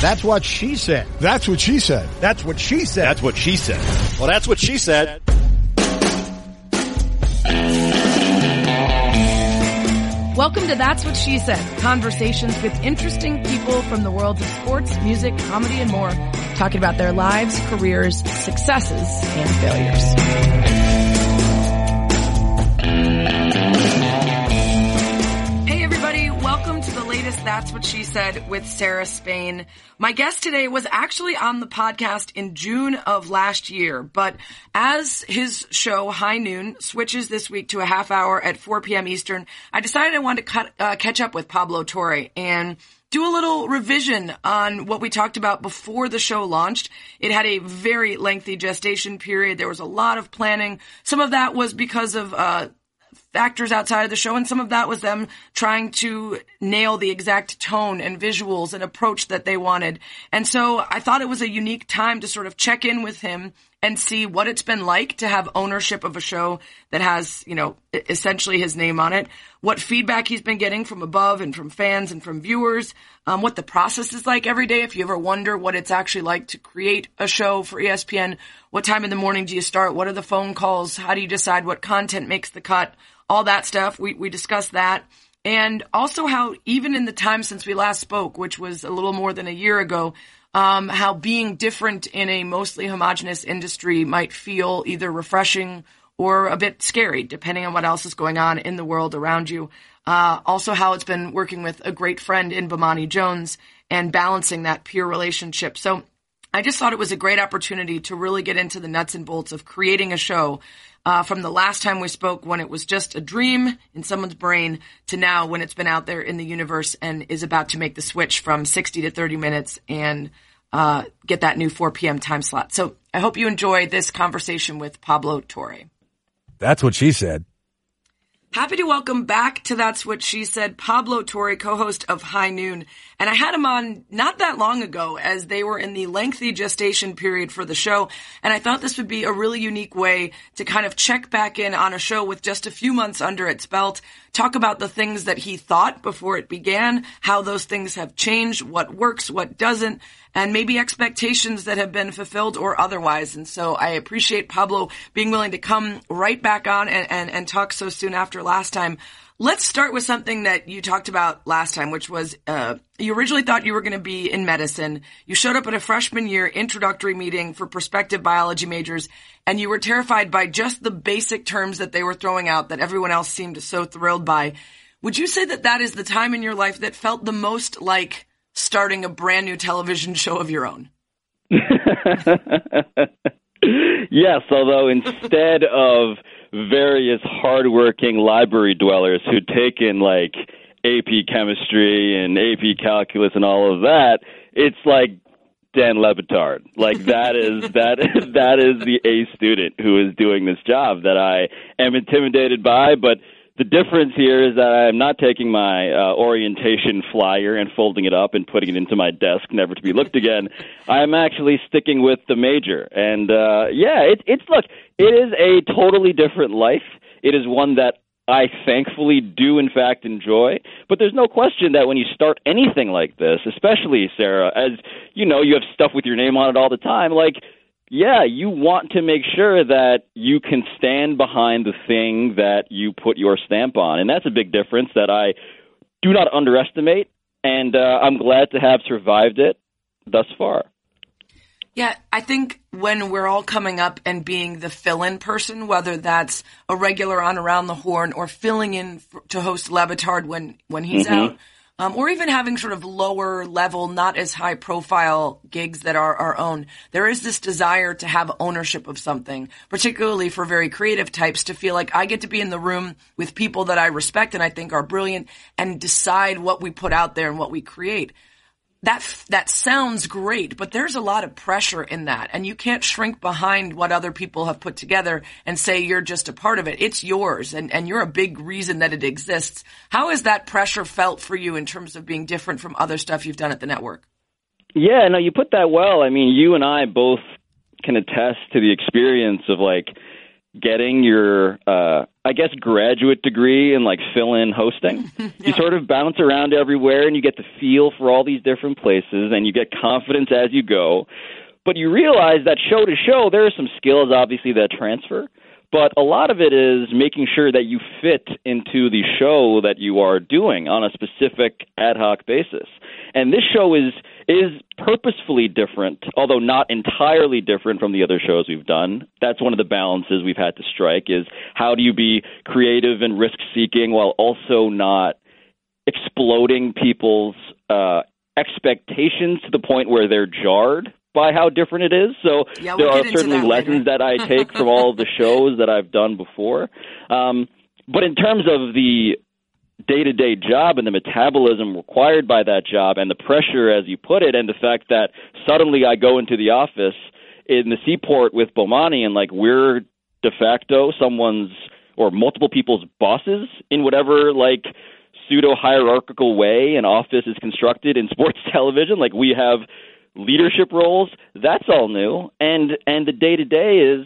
That's what she said. That's what she said. That's what she said. That's what she said. Well, that's what she said. Welcome to That's What She Said, conversations with interesting people from the worlds of sports, music, comedy, and more, talking about their lives, careers, successes, and failures. Hey everybody, welcome to the latest That's What She Said with Sarah Spain. My guest today was actually on the podcast in June of last year, but as his show, High Noon, switches this week to a half hour at 4 p.m. Eastern, I decided I wanted to catch up with Pablo Torre and do a little revision on what we talked about before the show launched. It had a very lengthy gestation period. There was a lot of planning. Some of that was because of factors outside of the show, and some of that was them trying to nail the exact tone and visuals and approach that they wanted. And so I thought it was a unique time to sort of check in with him and see what it's been like to have ownership of a show that has, you know, essentially his name on it, what feedback he's been getting from above and from fans and from viewers, what the process is like every day. If you ever wonder what it's actually like to create a show for ESPN, what time in the morning do you start? What are the phone calls? How do you decide what content makes the cut? All that stuff. We discussed that. And also how even in the time since we last spoke, which was a little more than a year ago, how being different in a mostly homogenous industry might feel either refreshing or a bit scary, depending on what else is going on in the world around you. Also how it's been working with a great friend in Bomani Jones and balancing that peer relationship. So I just thought it was a great opportunity to really get into the nuts and bolts of creating a show from the last time we spoke when it was just a dream in someone's brain to now when it's been out there in the universe and is about to make the switch from 60 to 30 minutes and get that new 4 p.m. time slot. So I hope you enjoy this conversation with Pablo Torre. That's what she said. Happy to welcome back to That's What She Said, Pablo Torre, co-host of High Noon. And I had him on not that long ago as they were in the lengthy gestation period for the show. And I thought this would be a really unique way to kind of check back in on a show with just a few months under its belt, talk about the things that he thought before it began, how those things have changed, what works, what doesn't, and maybe expectations that have been fulfilled or otherwise. And so I appreciate Pablo being willing to come right back on and talk so soon after last time. Let's start with something that you talked about last time, which was you originally thought you were going to be in medicine. You showed up at a freshman year introductory meeting for prospective biology majors, and you were terrified by just the basic terms that they were throwing out that everyone else seemed so thrilled by. Would you say that that is the time in your life that felt the most like starting a brand new television show of your own? Yes, although instead of various hardworking library dwellers who'd taken like AP chemistry and AP calculus and all of that, it's like Dan Le Batard. Like that is the A student who is doing this job that I am intimidated by. But the difference here is that I'm not taking my orientation flyer and folding it up and putting it into my desk, never to be looked again. I'm actually sticking with the major. And look, it is a totally different life. It is one that I thankfully do, in fact, enjoy. But there's no question that when you start anything like this, especially, Sarah, as you know, you have stuff with your name on it all the time, like, yeah, you want to make sure that you can stand behind the thing that you put your stamp on. And that's a big difference that I do not underestimate. And I'm glad to have survived it thus far. Yeah, I think when we're all coming up and being the fill-in person, whether that's a regular on Around the Horn or filling in to host Le Batard when he's out, or even having sort of lower level, not as high profile gigs that are our own, there is this desire to have ownership of something, particularly for very creative types, to feel like I get to be in the room with people that I respect and I think are brilliant and decide what we put out there and what we create. That sounds great, but there's a lot of pressure in that, and you can't shrink behind what other people have put together and say you're just a part of it. It's yours, and you're a big reason that it exists. How has that pressure felt for you in terms of being different from other stuff you've done at the network? Yeah, no, you put that well. I mean, you and I both can attest to the experience of, like, getting your, graduate degree in like fill-in hosting. Yeah. You sort of bounce around everywhere and you get the feel for all these different places and you get confidence as you go. But you realize that show to show, there are some skills, obviously, that transfer. But a lot of it is making sure that you fit into the show that you are doing on a specific ad hoc basis. And this show is purposefully different, although not entirely different from the other shows we've done. That's one of the balances we've had to strike, is how do you be creative and risk-seeking while also not exploding people's expectations to the point where they're jarred by how different it is. So there are certainly lessons that I take from all of the shows that I've done before. But in terms of the day-to-day job and the metabolism required by that job and the pressure, as you put it, and the fact that suddenly I go into the office in the Seaport with Bomani and like we're de facto someone's or multiple people's bosses in whatever like pseudo-hierarchical way an office is constructed in sports television. Like we have leadership roles, that's all new. And the day-to-day is,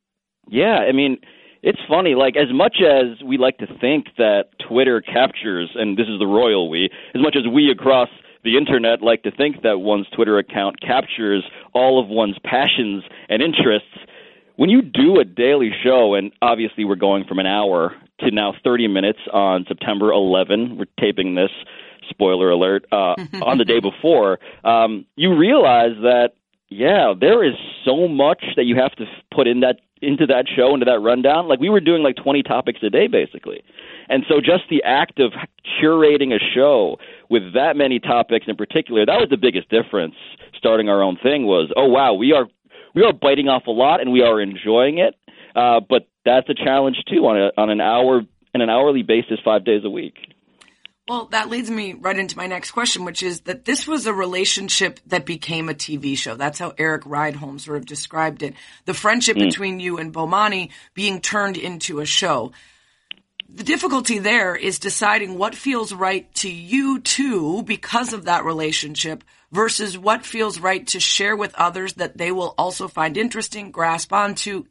it's funny. Like, as much as we like to think that Twitter captures, and this is the royal we, as much as we across the internet like to think that one's Twitter account captures all of one's passions and interests, when you do a daily show, and obviously we're going from an hour to now 30 minutes on September 11, we're taping this, spoiler alert, on the day before, you realize that, there is so much that you have to put into that show, into that rundown. Like, we were doing like 20 topics a day, basically. And so just the act of curating a show with that many topics in particular, that was the biggest difference starting our own thing was, oh, wow, we are biting off a lot and we are enjoying it. But that's a challenge, too, on an hourly basis, 5 days a week. Well, that leads me right into my next question, which is that this was a relationship that became a TV show. That's how Eric Rydholm sort of described it. The friendship between you and Bomani being turned into a show. The difficulty there is deciding what feels right to you too because of that relationship versus what feels right to share with others that they will also find interesting, grasp onto,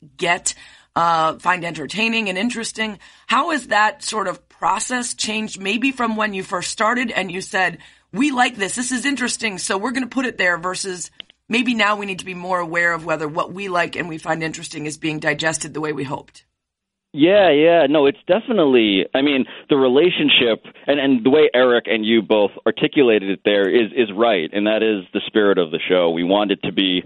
find entertaining and interesting. How has that sort of process changed maybe from when you first started and you said, we like this is interesting, so we're going to put it there, versus maybe now we need to be more aware of whether what we like and we find interesting is being digested the way we hoped? Yeah. No, it's definitely, the relationship and the way Eric and you both articulated it there is right. And that is the spirit of the show. We want it to be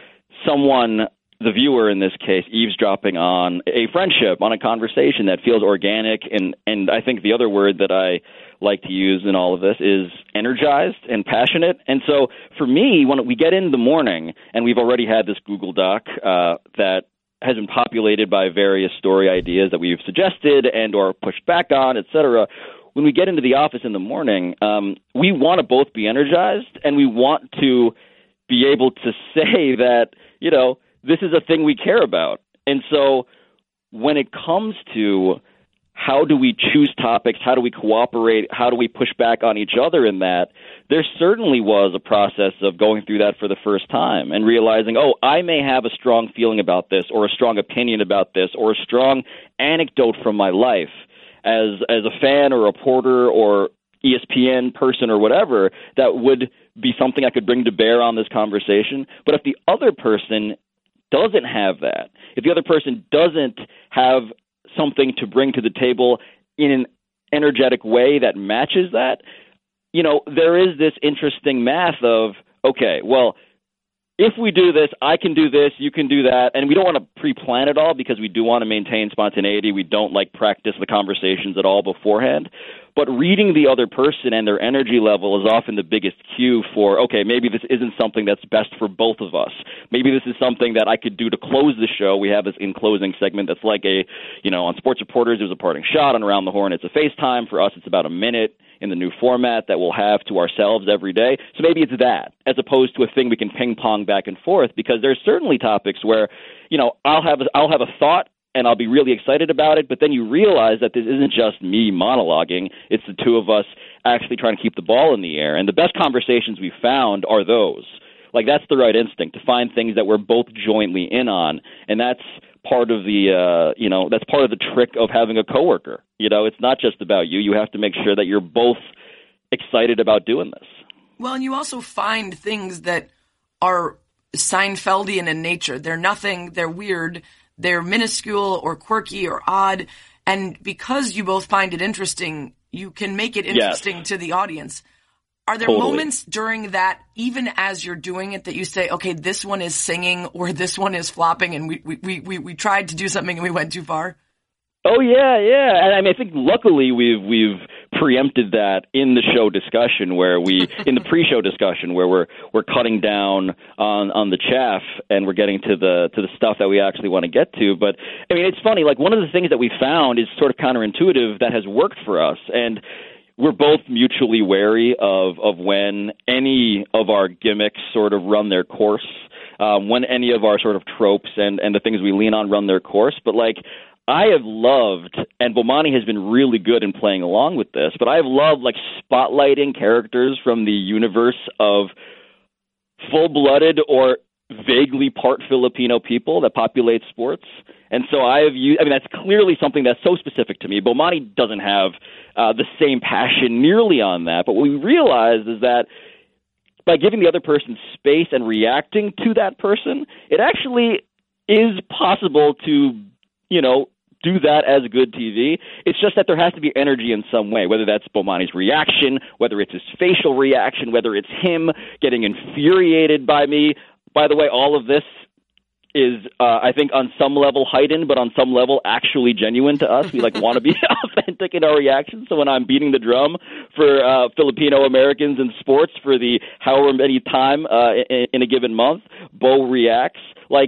someone, the viewer in this case, eavesdropping on a friendship, on a conversation that feels organic. And I think the other word that I like to use in all of this is energized and passionate. And so for me, when we get in the morning and we've already had this Google Doc that has been populated by various story ideas that we've suggested and or pushed back on, et cetera, when we get into the office in the morning, we want to both be energized and we want to be able to say that, this is a thing we care about. And so when it comes to how do we choose topics, how do we cooperate, how do we push back on each other in that, there certainly was a process of going through that for the first time and realizing, oh, I may have a strong feeling about this or a strong opinion about this or a strong anecdote from my life as a fan or a reporter or ESPN person or whatever that would be something I could bring to bear on this conversation. But if the other person doesn't have that, if the other person doesn't have something to bring to the table in an energetic way that matches that, there is this interesting math of, okay, well, if we do this, I can do this, you can do that, and we don't want to pre-plan it all because we do want to maintain spontaneity. We don't practice the conversations at all beforehand. But reading the other person and their energy level is often the biggest cue for, okay, maybe this isn't something that's best for both of us. Maybe this is something that I could do to close the show. We have this in-closing segment that's like on Sports Reporters, there's a parting shot. On Around the Horn, it's a FaceTime. For us, it's about a minute in the new format that we'll have to ourselves every day. So maybe it's that, as opposed to a thing we can ping-pong back and forth, because there's certainly topics where, I'll have a thought, and I'll be really excited about it, but then you realize that this isn't just me monologuing. It's the two of us actually trying to keep the ball in the air. And the best conversations we've found are those. That's the right instinct, to find things that we're both jointly in on. And that's part of the that's part of the trick of having a coworker. It's not just about you. You have to make sure that you're both excited about doing this. Well, and you also find things that are Seinfeldian in nature. They're nothing, they're weird, they're minuscule or quirky or odd. And because you both find it interesting, you can make it interesting to the audience. Are there moments during that, even as you're doing it, that you say, okay, this one is singing or this one is flopping and we tried to do something and we went too far? Oh, yeah. And I think luckily we've preempted that in the show discussion in the pre-show discussion where we're cutting down on the chaff and we're getting to the stuff that we actually want to get to. But it's funny, like one of the things that we found is sort of counterintuitive that has worked for us, and we're both mutually wary of when any of our gimmicks sort of run their course, when any of our sort of tropes and the things we lean on run their course. But I have loved, and Bomani has been really good in playing along with this, but I have loved spotlighting characters from the universe of full-blooded or vaguely part Filipino people that populate sports. And so I have used, that's clearly something that's so specific to me. Bomani doesn't have the same passion nearly on that, but what we realized is that by giving the other person space and reacting to that person, it actually is possible to, do that as good TV. It's just that there has to be energy in some way, whether that's Bomani's reaction, whether it's his facial reaction, whether it's him getting infuriated by me. By the way, all of this is, I think, on some level heightened, but on some level actually genuine to us. We want to be authentic in our reactions. So when I'm beating the drum for Filipino Americans in sports for the however many time in a given month, Bo reacts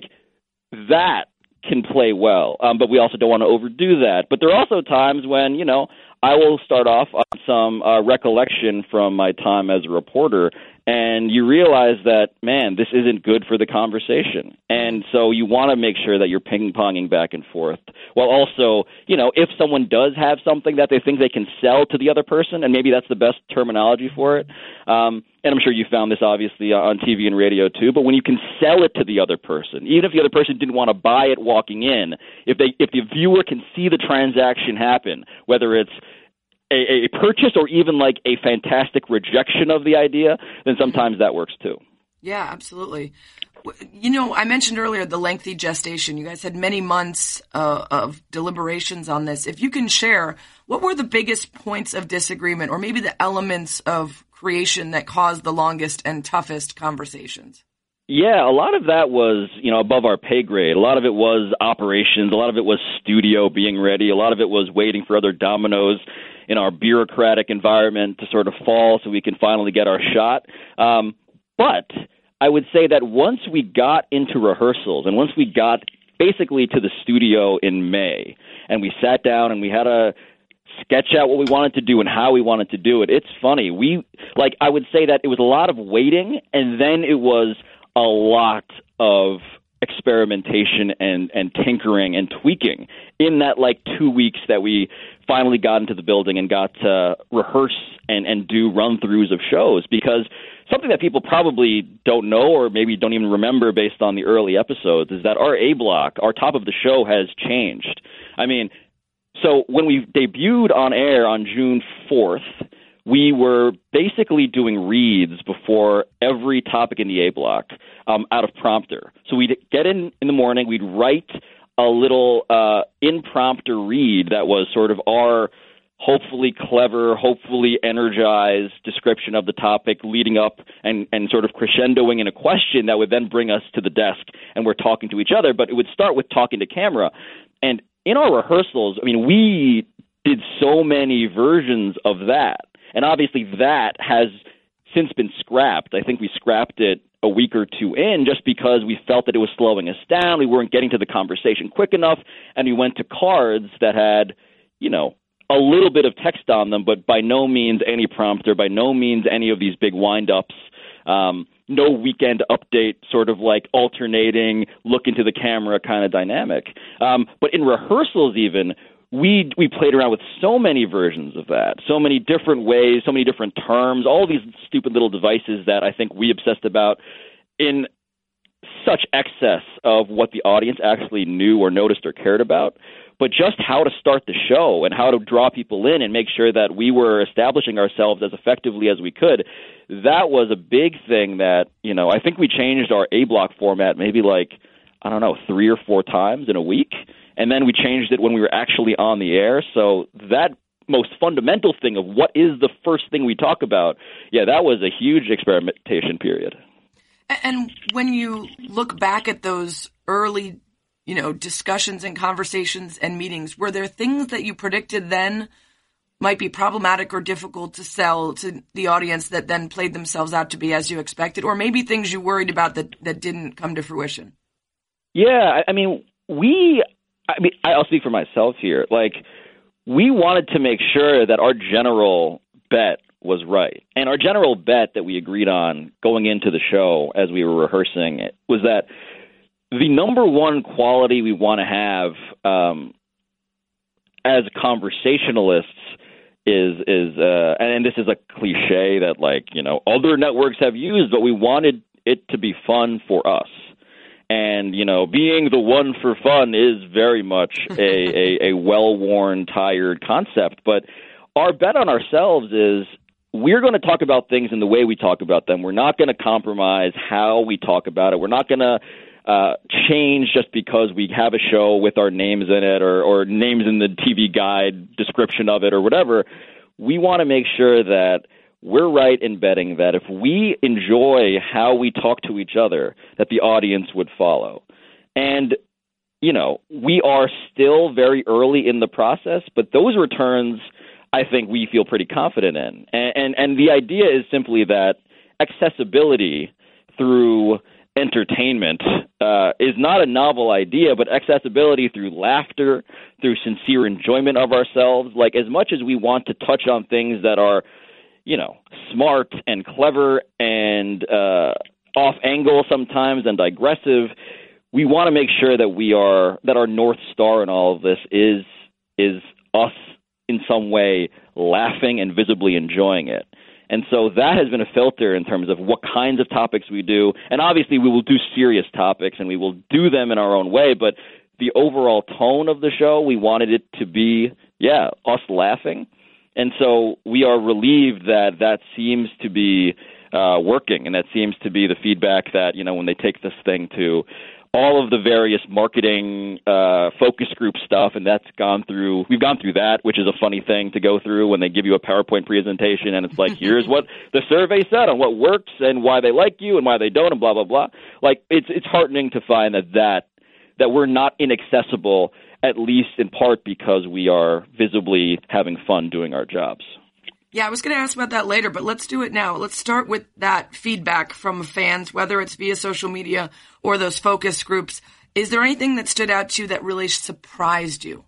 that can play well, but we also don't want to overdo that. But there are also times when, I will start off on some recollection from my time as a reporter, and you realize that, man, this isn't good for the conversation. And so you want to make sure that you're ping-ponging back and forth, while also, if someone does have something that they think they can sell to the other person, and maybe that's the best terminology for it, and I'm sure you found this obviously on TV and radio too, but when you can sell it to the other person, even if the other person didn't want to buy it walking in, if the viewer can see the transaction happen, whether it's a purchase or even a fantastic rejection of the idea, then sometimes that works too. Yeah, absolutely. I mentioned earlier the lengthy gestation. You guys had many months of deliberations on this. If you can share, what were the biggest points of disagreement or maybe the elements of creation that caused the longest and toughest conversations? Yeah, a lot of that was, above our pay grade. A lot of it was operations. A lot of it was studio being ready. A lot of it was waiting for other dominoes in our bureaucratic environment to sort of fall so we can finally get our shot. But I would say that once we got into rehearsals and once we got basically to the studio in May and we sat down and we had a sketch out what we wanted to do and how we wanted to do it, it's funny. I would say that it was a lot of waiting, and then it was a lot of experimentation and tinkering and tweaking in that 2 weeks that we finally got into the building and got to rehearse and do run-throughs of shows. Because something that people probably don't know or maybe don't even remember based on the early episodes is that our A block, our top of the show, has changed. So when we debuted on air on June 4th, we were basically doing reads before every topic in the A block out of prompter. So we'd get in the morning, we'd write a little impromptu read that was sort of our hopefully clever, hopefully energized description of the topic leading up and sort of crescendoing in a question that would then bring us to the desk and we're talking to each other. But it would start with talking to camera. And in our rehearsals, we did so many versions of that. And obviously that has since been scrapped. I think we scrapped it a week or two in just because we felt that it was slowing us down. We weren't getting to the conversation quick enough, and we went to cards that had, a little bit of text on them, but by no means any prompter, by no means any of these big wind-ups, no weekend update sort of alternating, look into the camera kind of dynamic. But in rehearsals even, we played around with so many versions of that, so many different ways, so many different terms, all these stupid little devices that I think we obsessed about in such excess of what the audience actually knew or noticed or cared about, but just how to start the show and how to draw people in and make sure that we were establishing ourselves as effectively as we could. That was a big thing that, I think we changed our A-block format maybe 3 or 4 times in a week. And then we changed it when we were actually on the air. So that most fundamental thing of what is the first thing we talk about, that was a huge experimentation period. And when you look back at those early, discussions and conversations and meetings, were there things that you predicted then might be problematic or difficult to sell to the audience that then played themselves out to be as you expected, or maybe things you worried about that didn't come to fruition? Yeah, I'll speak for myself here. We wanted to make sure that our general bet was right. And our general bet that we agreed on going into the show as we were rehearsing it was that the number one quality we want to have as conversationalists is and this is a cliche that other networks have used, but we wanted it to be fun for us. And, being the one for fun is very much a well-worn, tired concept. But our bet on ourselves is we're going to talk about things in the way we talk about them. We're not going to compromise how we talk about it. We're not going to change just because we have a show with our names in it or names in the TV guide description of it or whatever. We want to make sure that we're right in betting that if we enjoy how we talk to each other, that the audience would follow. And, we are still very early in the process, but those returns, I think we feel pretty confident in. And the idea is simply that accessibility through entertainment is not a novel idea, but accessibility through laughter, through sincere enjoyment of ourselves. As much as we want to touch on things that are smart and clever and off angle sometimes and digressive, we want to make sure that our North Star in all of this is us in some way laughing and visibly enjoying it. And so that has been a filter in terms of what kinds of topics we do. And obviously we will do serious topics and we will do them in our own way, but the overall tone of the show, we wanted it to be, us laughing. And so we are relieved that seems to be working, and that seems to be the feedback that, when they take this thing to all of the various marketing focus group stuff, and we've gone through that, which is a funny thing to go through when they give you a PowerPoint presentation, and it's here's what the survey said on what works and why they like you and why they don't and blah, blah, blah. It's heartening to find that we're not inaccessible, at least in part because we are visibly having fun doing our jobs. Yeah, I was going to ask about that later, but let's do it now. Let's start with that feedback from fans, whether it's via social media or those focus groups. Is there anything that stood out to you that really surprised you?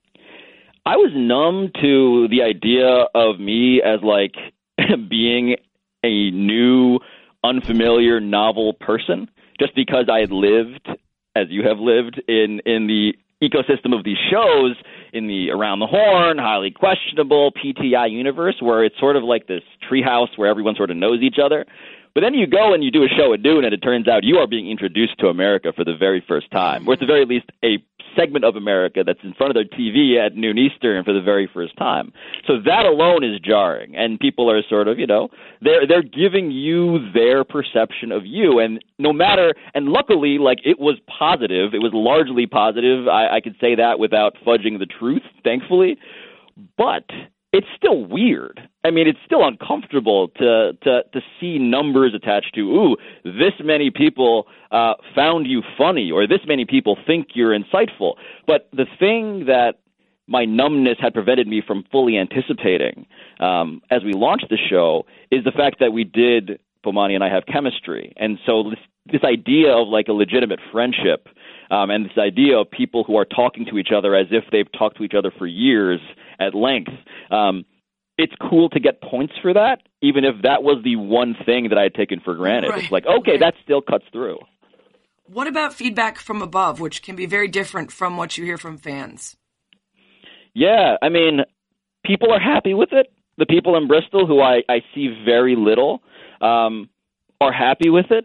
I was numb to the idea of me as being a new, unfamiliar, novel person, just because I had lived, as you have lived, in the ecosystem of these shows in the Around the Horn, Highly Questionable, PTI universe, where it's sort of like this treehouse where everyone sort of knows each other. But then you go and you do a show at noon, and it turns out you are being introduced to America for the very first time, or at the very least a segment of America that's in front of their TV at noon Eastern for the very first time. So that alone is jarring, and people are sort of, they're giving you their perception of you, and no matter, and luckily, it was positive. It was largely positive. I could say that without fudging the truth, thankfully, but it's still weird. It's still uncomfortable to see numbers attached to, this many people found you funny, or this many people think you're insightful. But the thing that my numbness had prevented me from fully anticipating as we launched the show is the fact that Bomani and I have chemistry. And so this idea of a legitimate friendship and this idea of people who are talking to each other as if they've talked to each other for years at length, it's cool to get points for that, even if that was the one thing that I had taken for granted. Right. It's okay, that still cuts through. What about feedback from above, which can be very different from what you hear from fans? Yeah, people are happy with it. The people in Bristol, who I see very little, are happy with it.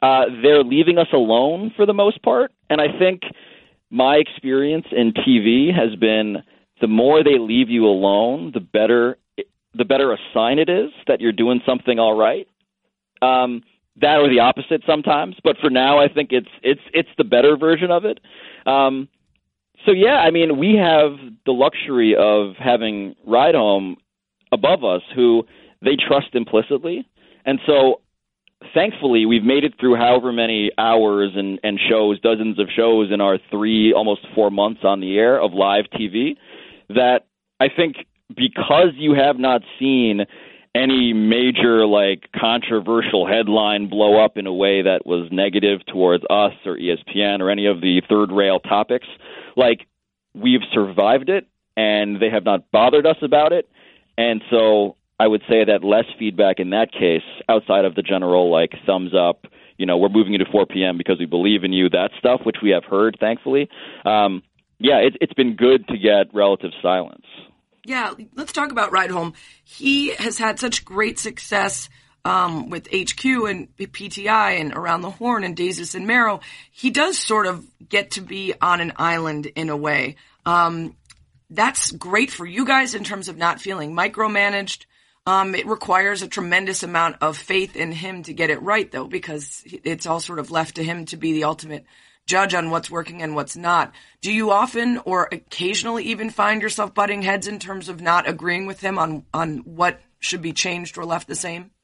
they're leaving us alone for the most part. And I think my experience in TV has been the more they leave you alone, the better a sign it is that you're doing something all right. That or the opposite sometimes, but for now, I think it's the better version of it. So yeah, I mean, we have the luxury of having Ride Home above us, who they trust implicitly, and so thankfully we've made it through however many hours and shows, dozens of shows in our almost 4 months on the air of live TV. That I think because you have not seen any major controversial headline blow up in a way that was negative towards us or ESPN or any of the third rail topics, we've survived it and they have not bothered us about it. And so I would say that less feedback in that case, outside of the general thumbs up, we're moving you to 4 p.m. because we believe in you, that stuff, which we have heard, thankfully. It's been good to get relative silence. Yeah, let's talk about Ride Home. He has had such great success with HQ and PTI and Around the Horn and Desus and Mero. He does sort of get to be on an island in a way. That's great for you guys in terms of not feeling micromanaged. It requires a tremendous amount of faith in him to get it right, though, because it's all sort of left to him to be the ultimate judge on what's working and what's not. Do you often or occasionally even find yourself butting heads in terms of not agreeing with him on what should be changed or left the same?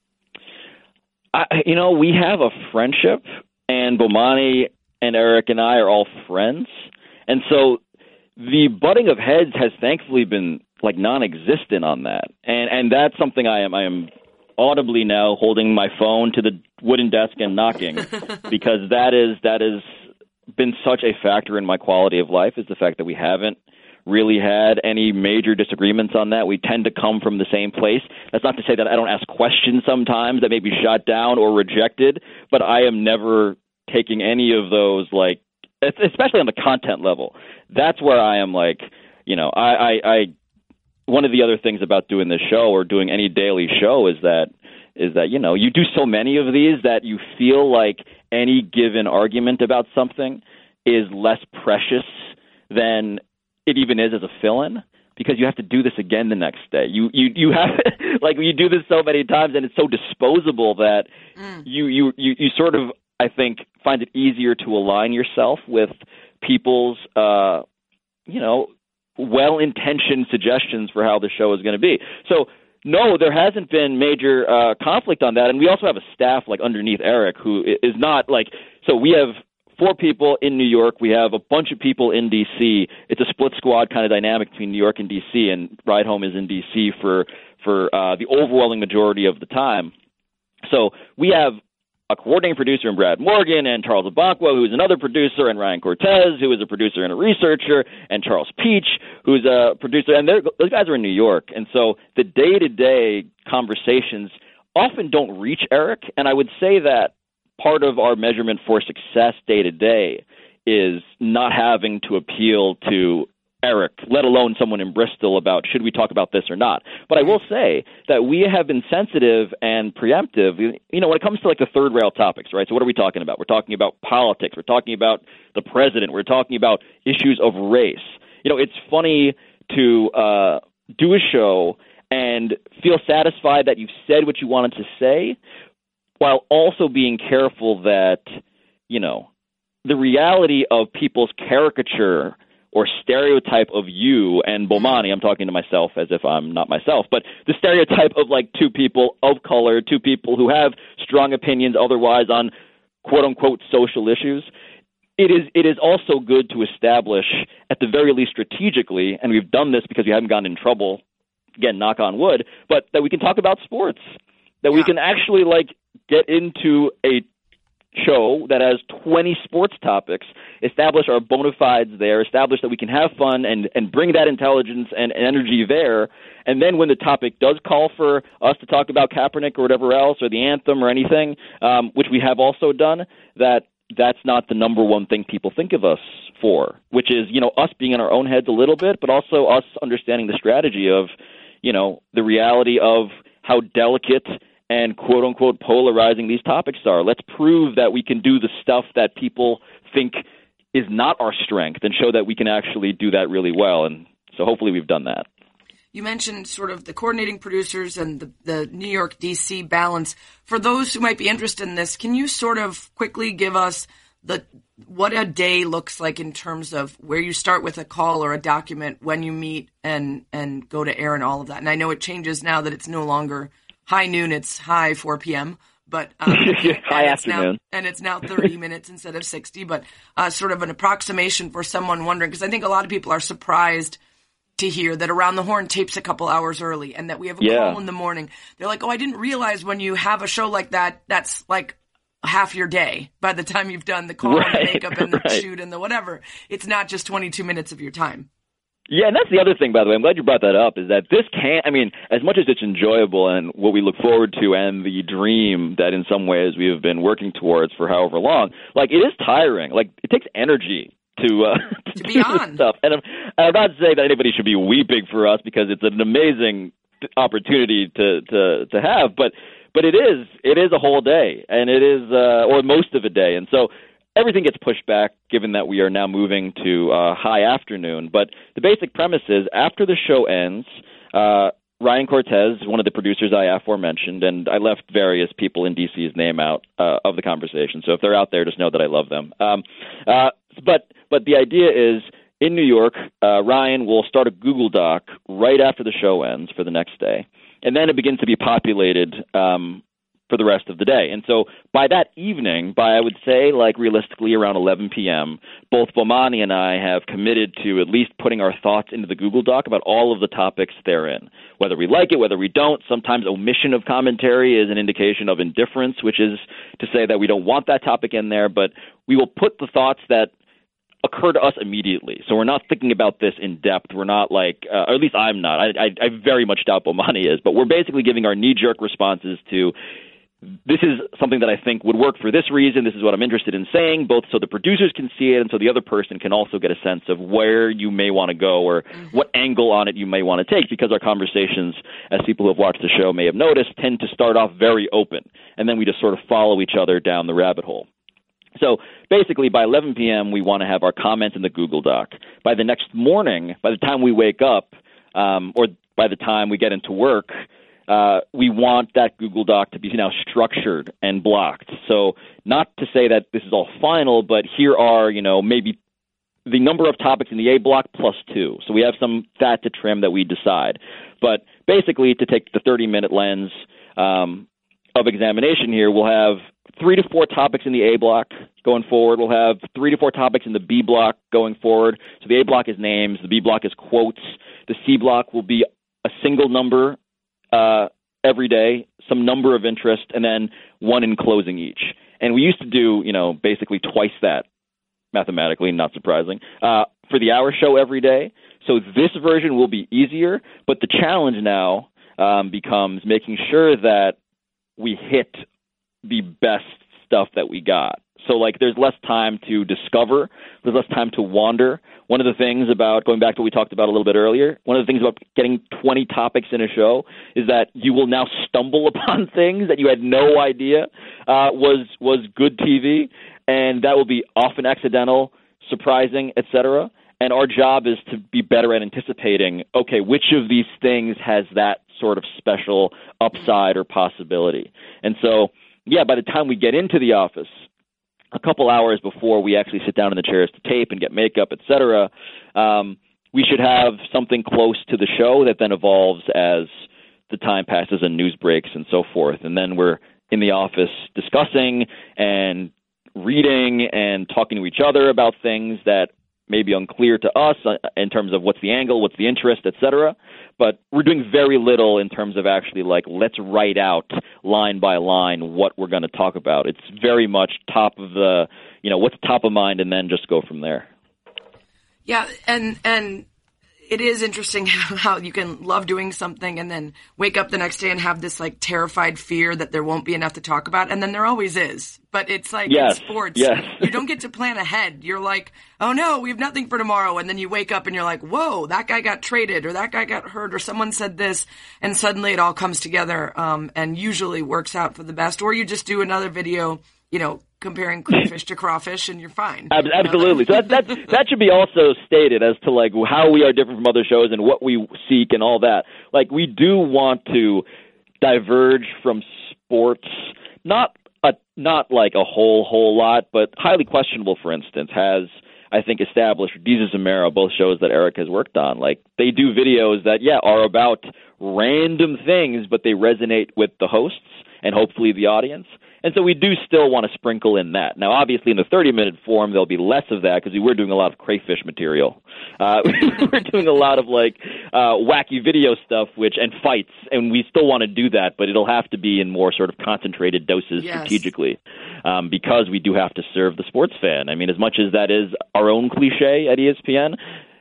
We have a friendship, and Bomani and Eric and I are all friends. And so the butting of heads has thankfully been non-existent on that. And that's something I am audibly now holding my phone to the wooden desk and knocking, because that is been such a factor in my quality of life, is the fact that we haven't really had any major disagreements on that. We tend to come from the same place. That's not to say that I don't ask questions sometimes that may be shot down or rejected, but I am never taking any of those, especially on the content level. That's where I am I one of the other things about doing this show or doing any daily show is that you do so many of these that you feel like any given argument about something is less precious than it even is as a fill-in, because you have to do this again the next day. You have you do this so many times and it's so disposable that you sort of, I think, find it easier to align yourself with people's well-intentioned suggestions for how the show is going to be. So, no, there hasn't been major conflict on that. And we also have a staff underneath Eric who is not so we have 4 people in New York. We have a bunch of people in D.C. It's a split squad kind of dynamic between New York and D.C., and Ride Home is in D.C. for the overwhelming majority of the time. So we have a coordinating producer in Brad Morgan, and Charles Abanqua, who's another producer, and Ryan Cortez, who is a producer and a researcher, and Charles Peach, who's a producer, and those guys are in New York. And so the day-to-day conversations often don't reach Eric, and I would say that part of our measurement for success day-to-day is not having to appeal to Eric, let alone someone in Bristol, about should we talk about this or not. But I will say that we have been sensitive and preemptive, when it comes to the third rail topics, right? So what are we talking about? We're talking about politics. We're talking about the president. We're talking about issues of race. It's funny to do a show and feel satisfied that you've said what you wanted to say, while also being careful that, the reality of people's caricature or stereotype of you and Bomani, I'm talking to myself as if I'm not myself, but the stereotype of 2 people of color, 2 people who have strong opinions otherwise on quote-unquote social issues, it is also good to establish, at the very least strategically, and we've done this because we haven't gotten in trouble, again, knock on wood, but that we can talk about sports, that we can actually get into a show that has 20 sports topics, establish our bona fides there, establish that we can have fun and bring that intelligence and energy there. And then when the topic does call for us to talk about Kaepernick or whatever else, or the anthem or anything, which we have also done, that's not the number one thing people think of us for, which is, us being in our own heads a little bit, but also us understanding the strategy of, the reality of how delicate and quote-unquote polarizing these topics are. Let's prove that we can do the stuff that people think is not our strength and show that we can actually do that really well. And so hopefully we've done that. You mentioned sort of the coordinating producers and the New York, D.C. balance. For those who might be interested in this, can you sort of quickly give us what a day looks like in terms of where you start with a call or a document, when you meet and go to air and all of that? And I know it changes now that it's no longer high noon, it's high 4 p.m., but high afternoon. And it's now 30 minutes instead of 60, but sort of an approximation for someone wondering, because I think a lot of people are surprised to hear that Around the Horn tapes a couple hours early and that we have a call in the morning. They're like, oh, I didn't realize when you have a show like that, that's like half your day by the time you've done the call and the makeup and the shoot and the whatever. It's not just 22 minutes of your time. Yeah, and that's the other thing, by the way. I'm glad you brought that up, is that this can't, I mean, as much as it's enjoyable and what we look forward to and the dream that in some ways we have been working towards for however long, like, it is tiring. Like, it takes energy to be do on this stuff. And I'm not saying that anybody should be weeping for us, because it's an amazing opportunity to have, but it is a whole day, and it is or most of a day, and so everything gets pushed back given that we are now moving to high afternoon. But the basic premise is, after the show ends, Ryan Cortez, one of the producers I aforementioned, and I left various people in DC's name out of the conversation, so if they're out there, just know that I love them. But the idea is, in New York, Ryan will start a Google Doc right after the show ends for the next day, and then it begins to be populated for the rest of the day. And so by that evening, I would say, like, realistically around 11 p.m., both Bomani and I have committed to at least putting our thoughts into the Google Doc about all of the topics therein. Whether we like it, whether we don't, sometimes omission of commentary is an indication of indifference, which is to say that we don't want that topic in there, but we will put the thoughts that occur to us immediately. So we're not thinking about this in depth. We're not like, or at least I'm not. I very much doubt Bomani is, but we're basically giving our knee-jerk responses to, this is something that I think would work for this reason. This is what I'm interested in saying, both so the producers can see it and so the other person can also get a sense of where you may want to go or what angle on it you may want to take, because our conversations, as people who have watched the show may have noticed, tend to start off very open, and then we just sort of follow each other down the rabbit hole. So basically, by 11 p.m., we want to have our comments in the Google Doc. By the next morning, by the time we wake up, or by the time we get into work, we want that Google Doc to be now structured and blocked. So not to say that this is all final, but here are, maybe the number of topics in the A block plus 2. So we have some fat to trim that we decide. But basically, to take the 30-minute lens of examination here, we'll have 3 to 4 topics in the A block going forward. We'll have 3 to 4 topics in the B block going forward. So the A block is names, the B block is quotes. The C block will be a single number every day, some number of interest, and then one in closing each. And we used to do, basically twice that, mathematically, not surprising, for the hour show every day. So this version will be easier, but the challenge now becomes making sure that we hit the best stuff that we got. So, like, there's less time to discover, there's less time to wander. One of the things about, going back to what we talked about a little bit earlier, one of the things about getting 20 topics in a show is that you will now stumble upon things that you had no idea was good TV, and that will be often accidental, surprising, etc. And our job is to be better at anticipating, okay, which of these things has that sort of special upside or possibility. And so, yeah, by the time we get into the office, a couple hours before we actually sit down in the chairs to tape and get makeup, et cetera, we should have something close to the show that then evolves as the time passes and news breaks and so forth. And then we're in the office discussing and reading and talking to each other about things that may be unclear to us in terms of what's the angle, what's the interest, et cetera. But we're doing very little in terms of actually, like, let's write out line by line what we're going to talk about. It's very much top of the, what's top of mind, and then just go from there. Yeah, and It is interesting how you can love doing something and then wake up the next day and have this like terrified fear that there won't be enough to talk about. And then there always is. But it's like in sports, you don't get to plan ahead. You're like, oh no, we have nothing for tomorrow. And then you wake up and you're like, whoa, that guy got traded or that guy got hurt or someone said this. And suddenly it all comes together and usually works out for the best. Or you just do another video, comparing crayfish to crawfish, and you're fine. Absolutely. So that should be also stated as to like how we are different from other shows and what we seek and all that. Like we do want to diverge from sports, not like a whole lot, but highly questionable. For instance, has I think established Jesus and Mero, both shows that Eric has worked on. Like they do videos that are about random things, but they resonate with the hosts and hopefully the audience. And so we do still want to sprinkle in that. Now, obviously, in the 30-minute form, there'll be less of that because we were doing a lot of crayfish material. We're doing a lot of, wacky video stuff and fights, and we still want to do that, but it'll have to be in more sort of concentrated doses strategically because we do have to serve the sports fan. I mean, as much as that is our own cliche at ESPN,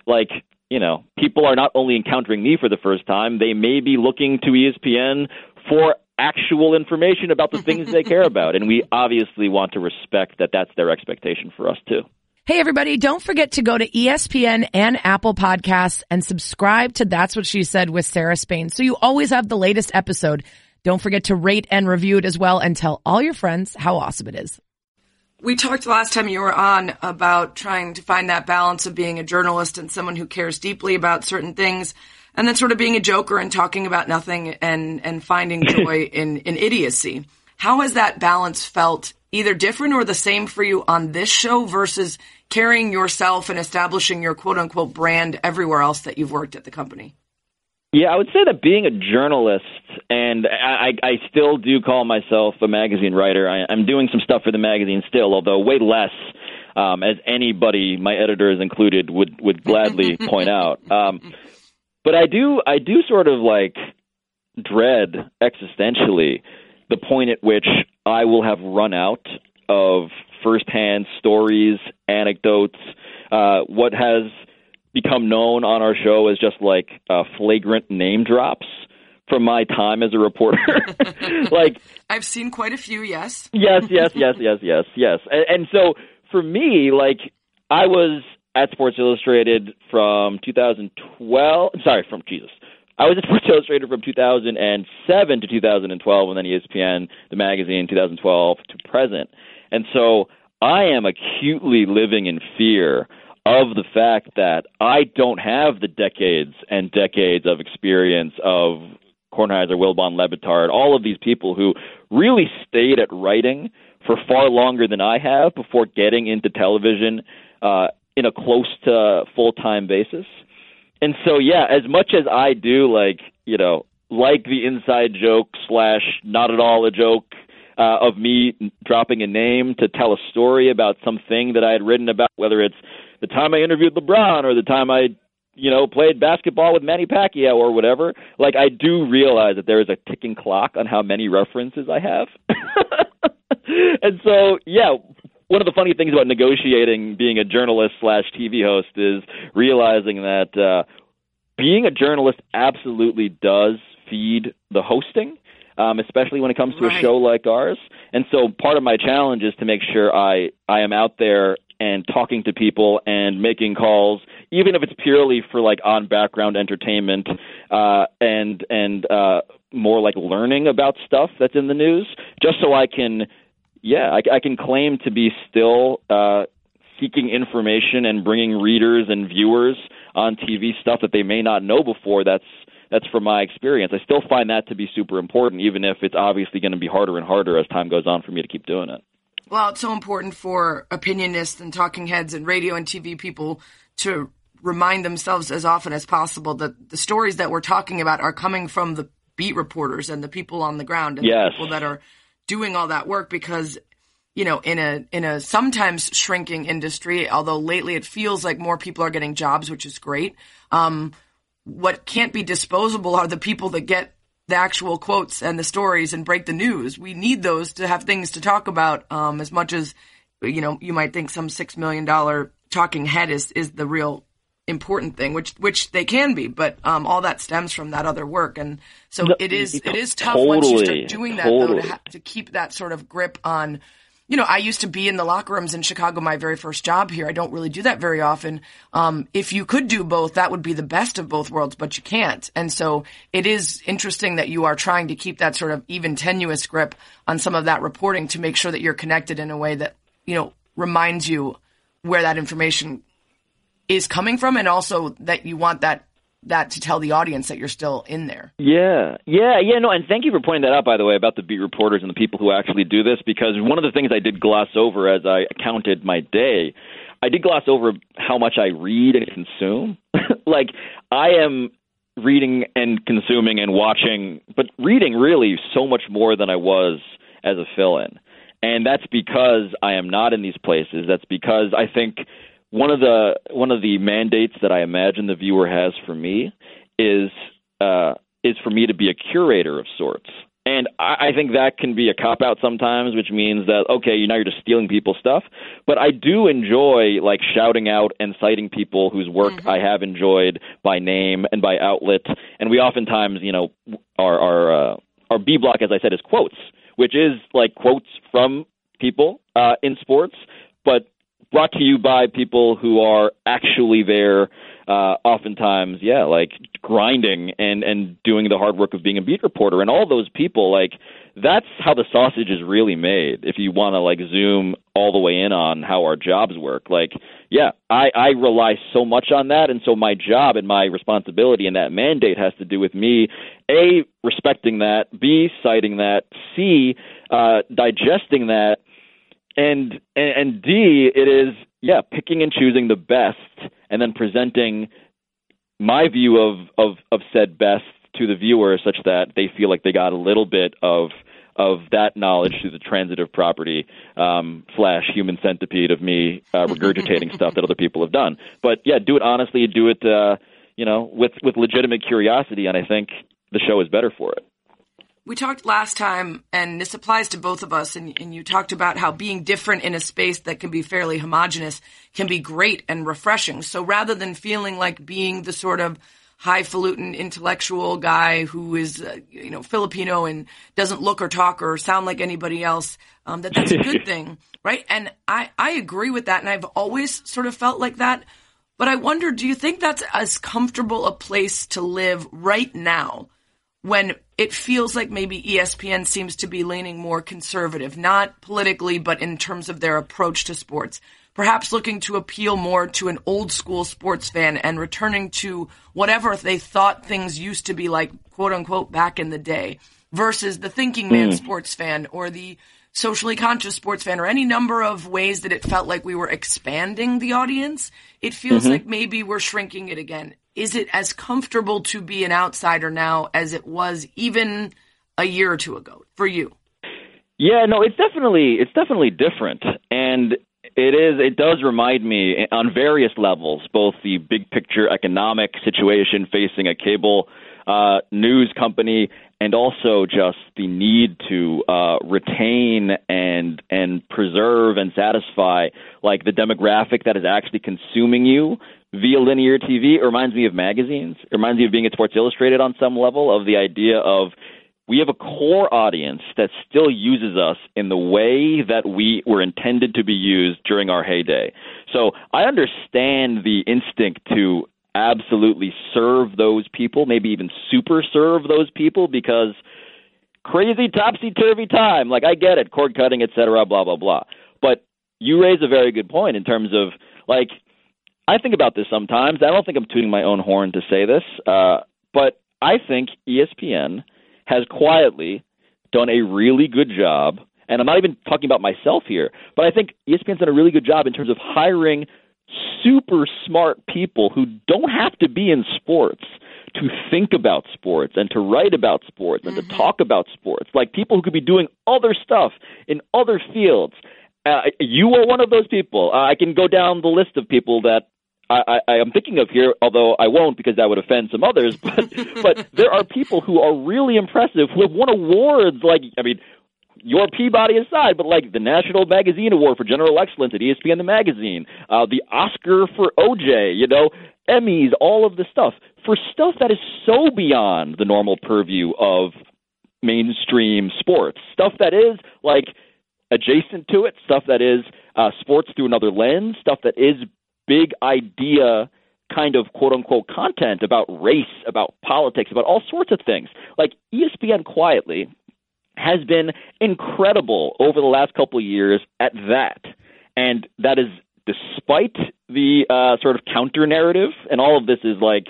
people are not only encountering me for the first time, they may be looking to ESPN for actual information about the things they care about. And we obviously want to respect that that's their expectation for us too. Hey, everybody, don't forget to go to ESPN and Apple Podcasts and subscribe to That's What She Said with Sarah Spain so you always have the latest episode. Don't forget to rate and review it as well and tell all your friends how awesome it is. We talked last time you were on about trying to find that balance of being a journalist and someone who cares deeply about certain things, and then sort of being a joker and talking about nothing and finding joy in idiocy. How has that balance felt, either different or the same for you on this show versus carrying yourself and establishing your quote-unquote brand everywhere else that you've worked at the company? Yeah, I would say that being a journalist, and I still do call myself a magazine writer. I'm doing some stuff for the magazine still, although way less, as anybody, my editors included, would gladly point out. But I do sort of dread existentially the point at which I will have run out of firsthand stories, anecdotes, what has become known on our show as just flagrant name drops from my time as a reporter. I've seen quite a few, yes. Yes. And so for me, I was at Sports Illustrated from 2012. I was at Sports Illustrated from 2007 to 2012, and then ESPN, the magazine, 2012 to present. And so I am acutely living in fear of the fact that I don't have the decades and decades of experience of Kornheiser, Wilbon, Le Batard, all of these people who really stayed at writing for far longer than I have before getting into television in a close to full-time basis. And so, as much as I do, the inside joke / not at all a joke of me dropping a name to tell a story about something that I had written about, whether it's the time I interviewed LeBron or the time I, played basketball with Manny Pacquiao or whatever, I do realize that there is a ticking clock on how many references I have. And so, one of the funny things about negotiating being a journalist / TV host is realizing that being a journalist absolutely does feed the hosting, especially when it comes to a show like ours. And so part of my challenge is to make sure I am out there and talking to people and making calls, even if it's purely for on background entertainment and more learning about stuff that's in the news, just so I can I can claim to be still seeking information and bringing readers and viewers on TV stuff that they may not know before. That's from my experience. I still find that to be super important, even if it's obviously going to be harder and harder as time goes on for me to keep doing it. Well, it's so important for opinionists and talking heads and radio and TV people to remind themselves as often as possible that the stories that we're talking about are coming from the beat reporters and the people on the ground and the people that are doing all that work, because in a sometimes shrinking industry, although lately it feels like more people are getting jobs, which is great. What can't be disposable are the people that get the actual quotes and the stories and break the news. We need those to have things to talk about, as much as, you might think some $6 million talking head is the real important thing, which they can be, but all that stems from that other work. And so it is tough once you start doing that, though, to keep that sort of grip on. I used to be in the locker rooms in Chicago, my very first job here. I don't really do that very often. If you could do both, that would be the best of both worlds, but you can't. And so it is interesting that you are trying to keep that sort of even tenuous grip on some of that reporting to make sure that you're connected in a way that, reminds you where that information is coming from, and also that you want that to tell the audience that you're still in there. Yeah, no, and thank you for pointing that out, by the way, about the beat reporters and the people who actually do this, because one of the things I did gloss over as I counted my day, I did gloss over how much I read and consume. Like, I am reading and consuming and watching, but reading really so much more than I was as a fill-in. And that's because I am not in these places. That's because I think one of the mandates that I imagine the viewer has for me is for me to be a curator of sorts. And I think that can be a cop-out sometimes, which means that, okay, now you're just stealing people's stuff. But I do enjoy, like, shouting out and citing people whose work I have enjoyed by name and by outlet. And we oftentimes, our B block, as I said, is quotes, which is like quotes from people in sports, but brought to you by people who are actually there, oftentimes, like grinding and doing the hard work of being a beat reporter. And all those people, like, that's how the sausage is really made, if you want to, like, zoom all the way in on how our jobs work. Like, I rely so much on that, and so my job and my responsibility and that mandate has to do with me, A, respecting that, B, citing that, C, digesting that, and D, it is, picking and choosing the best and then presenting my view of said best to the viewer such that they feel like they got a little bit of that knowledge through the transitive property / human centipede of me regurgitating stuff that other people have done. But, do it honestly, do it, with legitimate curiosity, and I think the show is better for it. We talked last time, and this applies to both of us, and you talked about how being different in a space that can be fairly homogenous can be great and refreshing. So rather than feeling like being the sort of highfalutin intellectual guy who is, Filipino and doesn't look or talk or sound like anybody else, that's a good thing, right? And I agree with that, and I've always sort of felt like that. But I wonder, do you think that's as comfortable a place to live right now, when it feels like maybe ESPN seems to be leaning more conservative, not politically, but in terms of their approach to sports, perhaps looking to appeal more to an old school sports fan and returning to whatever they thought things used to be like, quote unquote, back in the day, versus the thinking man sports fan or the socially conscious sports fan, or any number of ways that it felt like we were expanding the audience. It feels like maybe we're shrinking it again. Is it as comfortable to be an outsider now as it was even a year or two ago for you? Yeah, no, it's definitely different. And it does remind me on various levels, both the big picture economic situation facing a cable news company, and also just the need to retain and preserve and satisfy, like, the demographic that is actually consuming you via linear TV. It reminds me of magazines. It reminds me of being at Sports Illustrated on some level, of the idea of we have a core audience that still uses us in the way that we were intended to be used during our heyday. So I understand the instinct to absolutely serve those people, maybe even super serve those people, because crazy topsy-turvy time. Like, I get it, cord cutting, et cetera, blah, blah, blah. But you raise a very good point in terms of, like, I think about this sometimes. I don't think I'm tooting my own horn to say this, but I think ESPN has quietly done a really good job, and I'm not even talking about myself here, but I think ESPN's done a really good job in terms of hiring super smart people who don't have to be in sports to think about sports and to write about sports and to talk about sports, like people who could be doing other stuff in other fields. You are one of those people. I can go down the list of people that I am thinking of here, although I won't because that would offend some others. But there are people who are really impressive, who have won awards. Like, I mean, your Peabody aside, but like the National Magazine Award for General Excellence at ESPN the Magazine, the Oscar for OJ, Emmys, all of the stuff, for stuff that is so beyond the normal purview of mainstream sports, stuff that is like adjacent to it, stuff that is sports through another lens, stuff that is big idea kind of quote-unquote content about race, about politics, about all sorts of things. Like ESPN quietly has been incredible over the last couple of years at that. And that is despite the sort of counter-narrative, and all of this is like,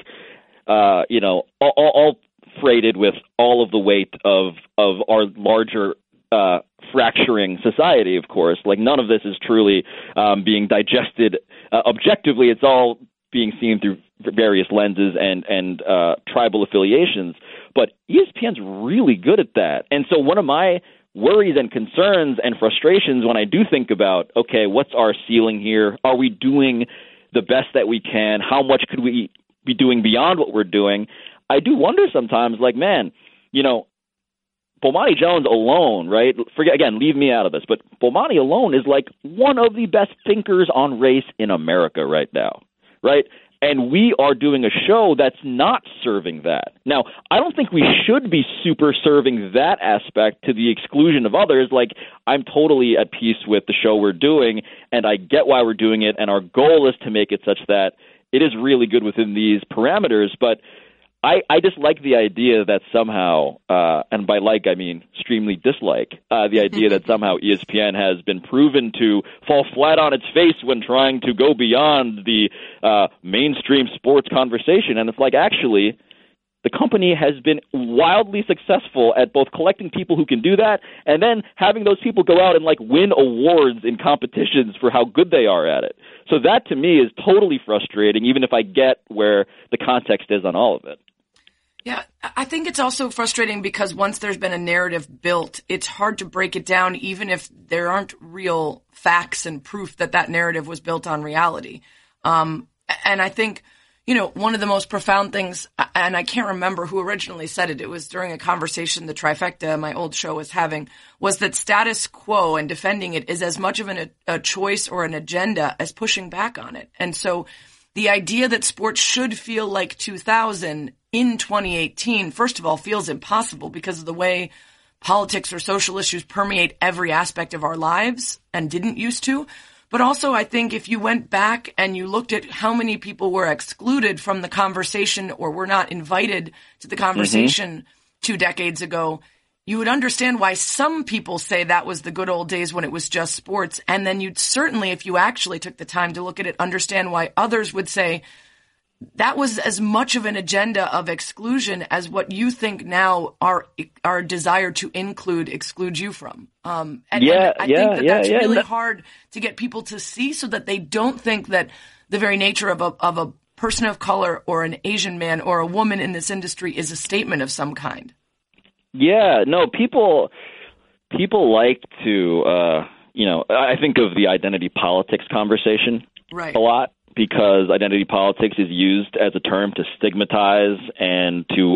all freighted with all of the weight of our larger fracturing society, of course. Like none of this is truly being digested objectively. It's all being seen through various lenses and tribal affiliations. But ESPN's really good at that. And so one of my worries and concerns and frustrations when I do think about, okay, what's our ceiling here? Are we doing the best that we can? How much could we be doing beyond what we're doing? I do wonder sometimes, like, man, Bomani Jones alone, right? Forget, again, leave me out of this, but Bomani alone is like one of the best thinkers on race in America right now, right? And we are doing a show that's not serving that. Now, I don't think we should be super serving that aspect to the exclusion of others. Like, I'm totally at peace with the show we're doing, and I get why we're doing it, and our goal is to make it such that it is really good within these parameters. But I dislike the idea that somehow, and by like I mean extremely dislike, the idea that somehow ESPN has been proven to fall flat on its face when trying to go beyond the mainstream sports conversation. And it's like, actually, the company has been wildly successful at both collecting people who can do that and then having those people go out and like win awards in competitions for how good they are at it. So that to me is totally frustrating, even if I get where the context is on all of it. Yeah, I think it's also frustrating because once there's been a narrative built, it's hard to break it down even if there aren't real facts and proof that that narrative was built on reality. And I think, one of the most profound things, and I can't remember who originally said it, it was during a conversation the Trifecta, my old show, was having, was that status quo and defending it is as much of a choice or an agenda as pushing back on it. And so the idea that sports should feel like 2000 in 2018, first of all, feels impossible because of the way politics or social issues permeate every aspect of our lives and didn't used to. But also, I think if you went back and you looked at how many people were excluded from the conversation or were not invited to the conversation 2 decades ago, you would understand why some people say that was the good old days when it was just sports. And then you'd certainly, if you actually took the time to look at it, understand why others would say that was as much of an agenda of exclusion as what you think now our desire to include excludes you from. And I think that's really hard to get people to see so that they don't think that the very nature of a person of color or an Asian man or a woman in this industry is a statement of some kind. Yeah, no, people like to, I think of the identity politics conversation a lot. Because identity politics is used as a term to stigmatize and to,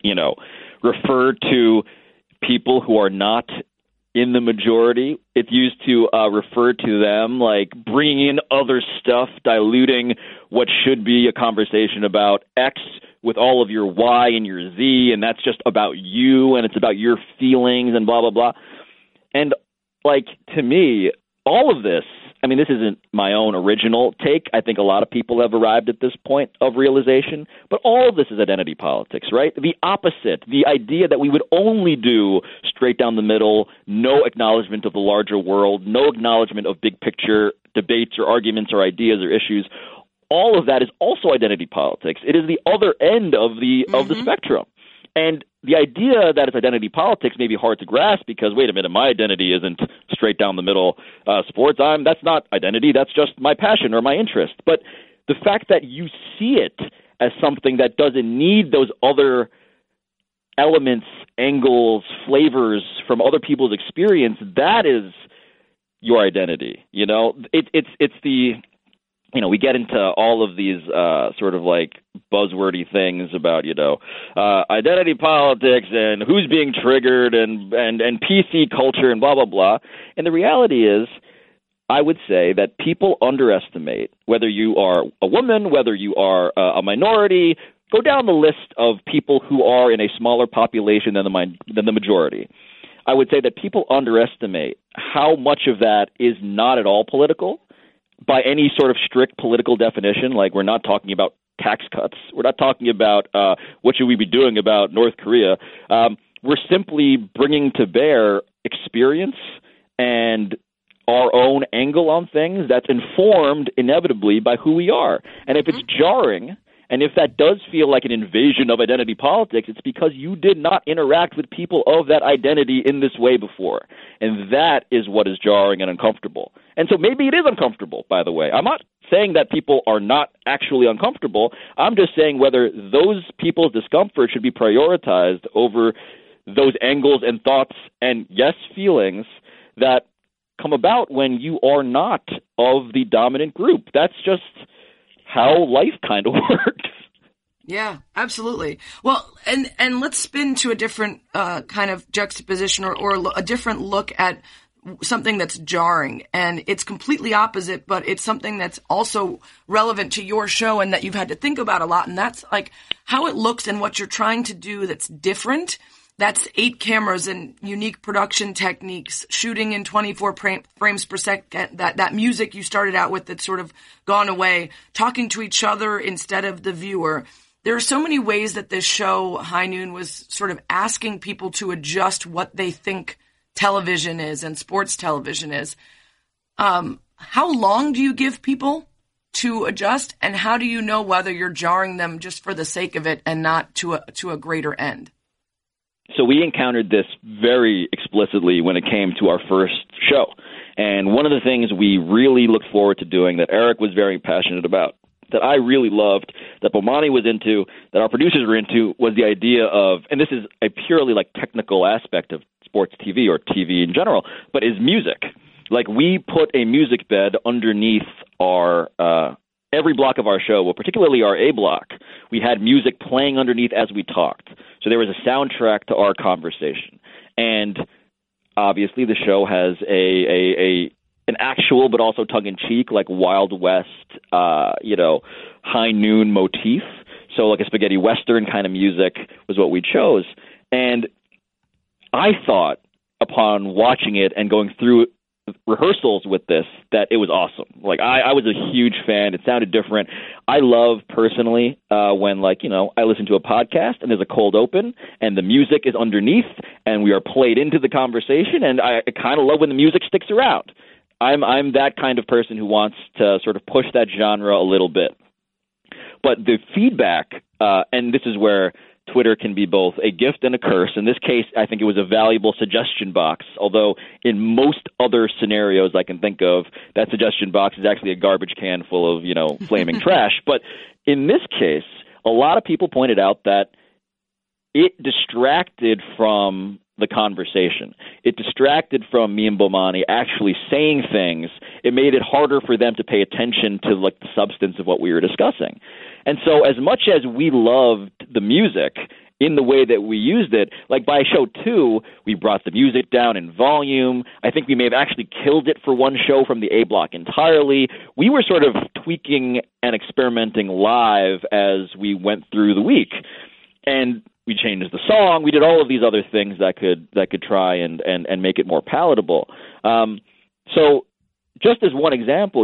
refer to people who are not in the majority. It's used to refer to them like bringing in other stuff, diluting what should be a conversation about X with all of your Y and your Z, and that's just about you, and it's about your feelings and blah, blah, blah. And, like, to me, all of this, I mean, this isn't my own original take. I think a lot of people have arrived at this point of realization. But all of this is identity politics, right? The opposite, the idea that we would only do straight down the middle, no acknowledgement of the larger world, no acknowledgement of big picture debates or arguments or ideas or issues. All of that is also identity politics. It is the other end of the spectrum. And the idea that it's identity politics may be hard to grasp because, wait a minute, my identity isn't straight down the middle sports. That's not identity. That's just my passion or my interest. But the fact that you see it as something that doesn't need those other elements, angles, flavors from other people's experience, that is your identity. It's the we get into all of these sort of like buzzwordy things about, identity politics and who's being triggered and PC culture and blah, blah, blah. And the reality is, I would say that people underestimate whether you are a woman, whether you are a minority. Go down the list of people who are in a smaller population than the majority. I would say that people underestimate how much of that is not at all political by any sort of strict political definition. Like, we're not talking about tax cuts. We're not talking about what should we be doing about North Korea. We're simply bringing to bear experience and our own angle on things that's informed inevitably by who we are. And if it's jarring, and if that does feel like an invasion of identity politics, it's because you did not interact with people of that identity in this way before. And that is what is jarring and uncomfortable. And so maybe it is uncomfortable, by the way. I'm not saying that people are not actually uncomfortable. I'm just saying whether those people's discomfort should be prioritized over those angles and thoughts and, yes, feelings that come about when you are not of the dominant group. That's just how life kind of works. Yeah, absolutely. Well, and let's spin to a different kind of juxtaposition or a different look at something that's jarring. And it's completely opposite, but it's something that's also relevant to your show and that you've had to think about a lot. And that's like how it looks and what you're trying to do that's different. That's 8 cameras and unique production techniques, shooting in 24 frames per second, that music you started out with that's sort of gone away, talking to each other instead of the viewer. There are so many ways that this show, High Noon, was sort of asking people to adjust what they think television is and sports television is. How long do you give people to adjust, and how do you know whether you're jarring them just for the sake of it and not to a greater end? So we encountered this very explicitly when it came to our first show. And one of the things we really looked forward to doing that Eric was very passionate about, that I really loved, that Bomani was into, that our producers were into, was the idea of, and this is a purely like technical aspect of sports TV or TV in general, but is music. Like, we put a music bed underneath our every block of our show, well, particularly our A block. We had music playing underneath as we talked. So there was a soundtrack to our conversation. And obviously the show has an actual but also tongue-in-cheek, like Wild West, High Noon motif. So like a spaghetti western kind of music was what we chose. And I thought, upon watching it and going through rehearsals with this, that it was awesome. Like, I was a huge fan. It sounded different. I love personally when, I listen to a podcast and there's a cold open and the music is underneath and we are played into the conversation, and I kind of love when the music sticks around. I'm that kind of person who wants to sort of push that genre a little bit. But the feedback, and this is where Twitter can be both a gift and a curse. In this case, I think it was a valuable suggestion box, although in most other scenarios I can think of, that suggestion box is actually a garbage can full of, flaming trash. But in this case, a lot of people pointed out that it distracted from the conversation. It distracted from me and Bomani actually saying things. It made it harder for them to pay attention to the substance of what we were discussing. And so as much as we loved the music in the way that we used it, like by show 2, we brought the music down in volume. I think we may have actually killed it for one show from the A block entirely. We were sort of tweaking and experimenting live as we went through the week. And we changed the song. We did all of these other things that could try and make it more palatable. So just as one example,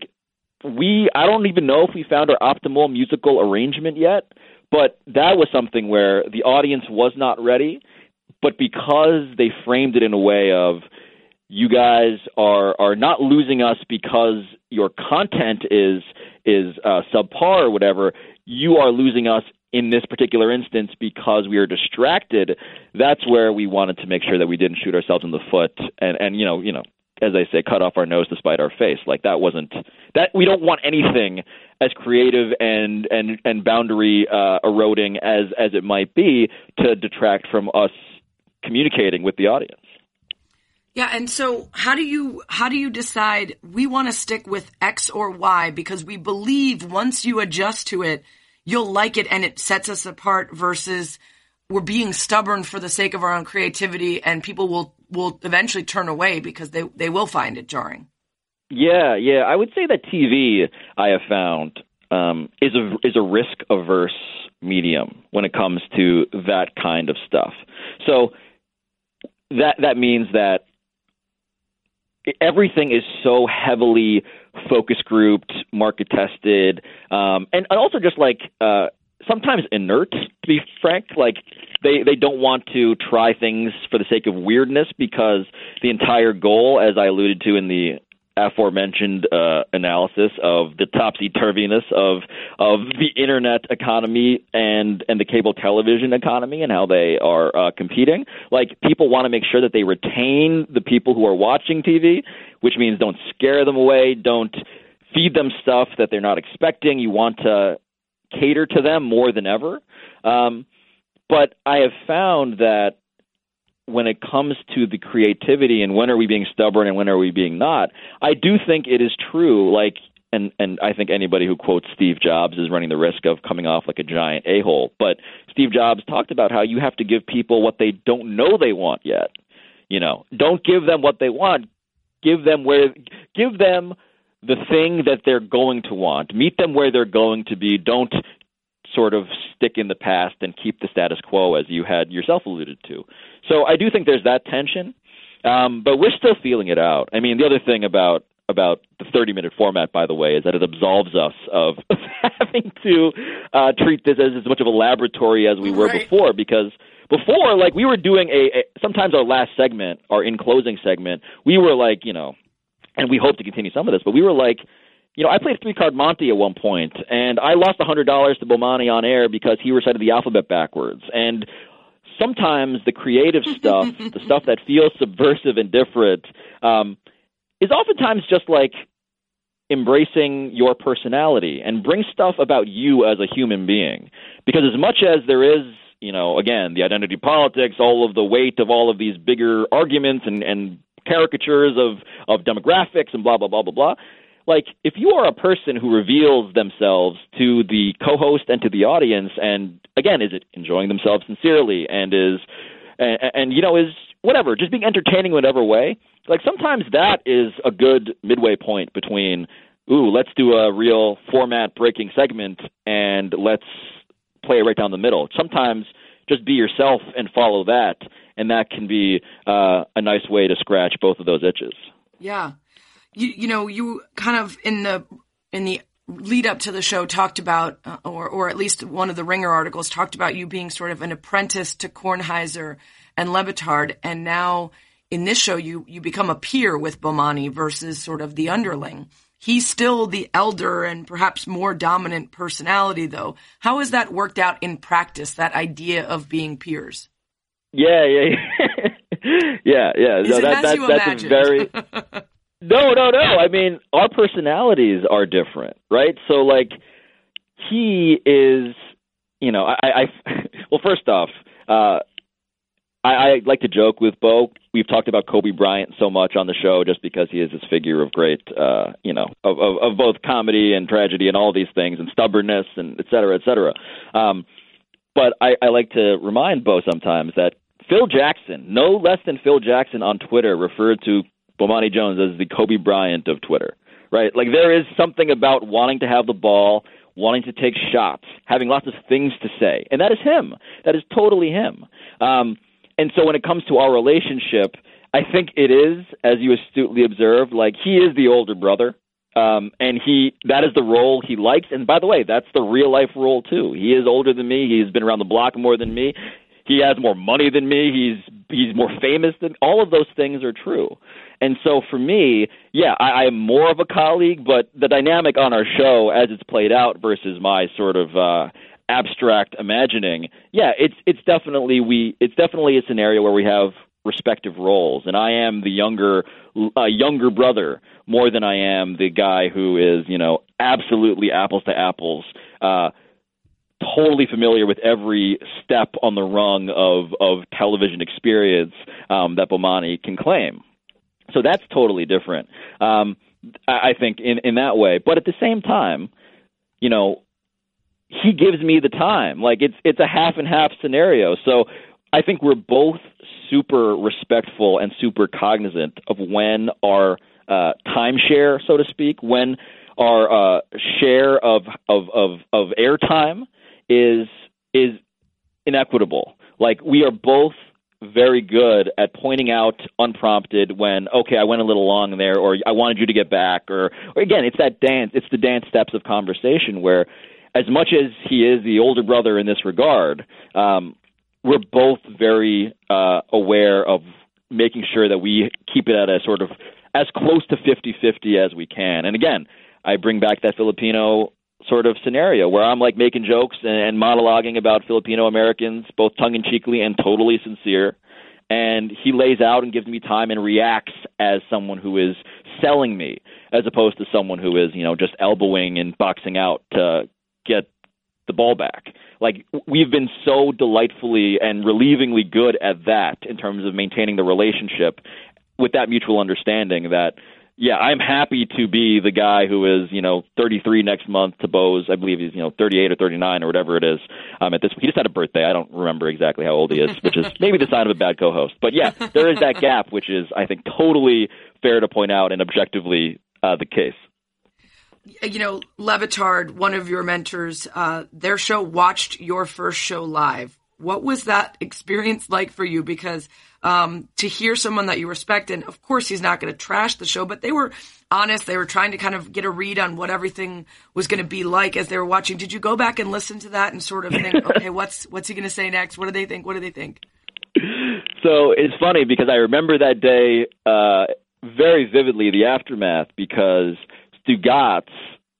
I don't even know if we found our optimal musical arrangement yet, but that was something where the audience was not ready, but because they framed it in a way of, you guys are not losing us because your content is subpar or whatever, you are losing us in this particular instance because we are distracted. That's where we wanted to make sure that we didn't shoot ourselves in the foot and as I say, cut off our nose to spite our face. Like, that wasn't that. We don't want anything as creative and boundary eroding as it might be to detract from us communicating with the audience. Yeah, and so how do you decide we want to stick with X or Y because we believe once you adjust to it, you'll like it and it sets us apart versus we're being stubborn for the sake of our own creativity and people will eventually turn away because they will find it jarring. Yeah. I would say that TV, I have found, is a risk-averse medium when it comes to that kind of stuff. So that means that everything is so heavily focus grouped, market tested, and also just like sometimes inert, to be frank. Like they don't want to try things for the sake of weirdness because the entire goal, as I alluded to in the aforementioned analysis of the topsy-turviness of the internet economy and the cable television economy and how they are competing. Like, people want to make sure that they retain the people who are watching TV, which means don't scare them away, don't feed them stuff that they're not expecting. You want to cater to them more than ever. But I have found that when it comes to the creativity and when are we being stubborn and when are we being not, I do think it is true, like, and I think anybody who quotes Steve Jobs is running the risk of coming off like a giant a-hole. But Steve Jobs talked about how you have to give people what they don't know they want yet. You know, don't give them what they want. Give them the thing that they're going to want. Meet them where they're going to be. Don't sort of stick in the past and keep the status quo, as you had yourself alluded to. So I do think there's that tension, but we're still feeling it out. I mean, the other thing about the 30-minute format, by the way, is that it absolves us of having to treat this as much of a laboratory as we were before, because before, like, we were doing sometimes our last segment, our in-closing segment, we were like, you know, and we hope to continue some of this, but we were like, you know, I played 3-Card Monte at one point, and I lost $100 to Bomani on air because he recited the alphabet backwards. And sometimes the creative stuff, the stuff that feels subversive and different, is oftentimes just like embracing your personality and bring stuff about you as a human being. Because as much as there is, you know, again, the identity politics, all of the weight of all of these bigger arguments and caricatures of demographics and blah, blah, blah, blah, blah, like, if you are a person who reveals themselves to the co-host and to the audience, and again, is it enjoying themselves sincerely, and is whatever, just being entertaining in whatever way, like, sometimes that is a good midway point between, let's do a real format-breaking segment, and let's play it right down the middle. Sometimes just be yourself and follow that, and that can be a nice way to scratch both of those itches. Yeah. You kind of in the lead up to the show talked about, or at least one of the Ringer articles talked about you being sort of an apprentice to Kornheiser and Le Batard, and now in this show you become a peer with Bomani versus sort of the underling. He's still the elder and perhaps more dominant personality, though. How has that worked out in practice, that idea of being peers? Yeah. Is it as you imagined? No. I mean, our personalities are different, right? So, like, he is, you know, well, first off, I like to joke with Bo. We've talked about Kobe Bryant so much on the show just because he is this figure of great, of both comedy and tragedy and all these things and stubbornness and et cetera, et cetera. But I like to remind Bo sometimes that Phil Jackson, no less than Phil Jackson on Twitter, referred to Bomani Jones as the Kobe Bryant of Twitter, right? Like, there is something about wanting to have the ball, wanting to take shots, having lots of things to say. And that is him. That is totally him. And so when it comes to our relationship, I think it is, as you astutely observed, like, he is the older brother. And that is the role he likes. And by the way, that's the real life role too. He is older than me. He's been around the block more than me. He has more money than me. He's more famous than all of those things are true. And so for me, yeah, I am more of a colleague, but the dynamic on our show as it's played out versus my sort of abstract imagining, yeah, it's definitely a scenario where we have respective roles, and I am the younger brother more than I am the guy who is, you know, absolutely apples to apples, totally familiar with every step on the rung of television experience that Bomani can claim. So that's totally different, I think, in that way. But at the same time, you know, he gives me the time. Like, it's a half and half scenario. So I think we're both super respectful and super cognizant of when our timeshare, so to speak, when our share of airtime is inequitable. Like, we are both very good at pointing out unprompted when, okay, I went a little long there, or I wanted you to get back, or again, it's that dance, it's the dance steps of conversation where, as much as he is the older brother in this regard, we're both very aware of making sure that we keep it at a sort of as close to 50-50 as we can. And again, I bring back that Filipino sort of scenario where I'm like making jokes and monologuing about Filipino Americans, both tongue-in-cheekly and totally sincere. And he lays out and gives me time and reacts as someone who is selling me, as opposed to someone who is, you know, just elbowing and boxing out to get the ball back. Like, we've been so delightfully and relievingly good at that in terms of maintaining the relationship with that mutual understanding that, yeah, I'm happy to be the guy who is, you know, 33 next month to Bo's. I believe he's, you know, 38 or 39 or whatever it is. At this, he just had a birthday. I don't remember exactly how old he is, which is maybe the sign of a bad co-host. But yeah, there is that gap, which is, I think, totally fair to point out and objectively the case. You know, Le Batard, one of your mentors, their show watched your first show live. What was that experience like for you? Because to hear someone that you respect, and of course he's not going to trash the show, but they were honest. They were trying to kind of get a read on what everything was going to be like as they were watching. Did you go back and listen to that and sort of think, okay, what's he going to say next? What do they think? What do they think? So it's funny because I remember that day very vividly, the aftermath, because Stugotz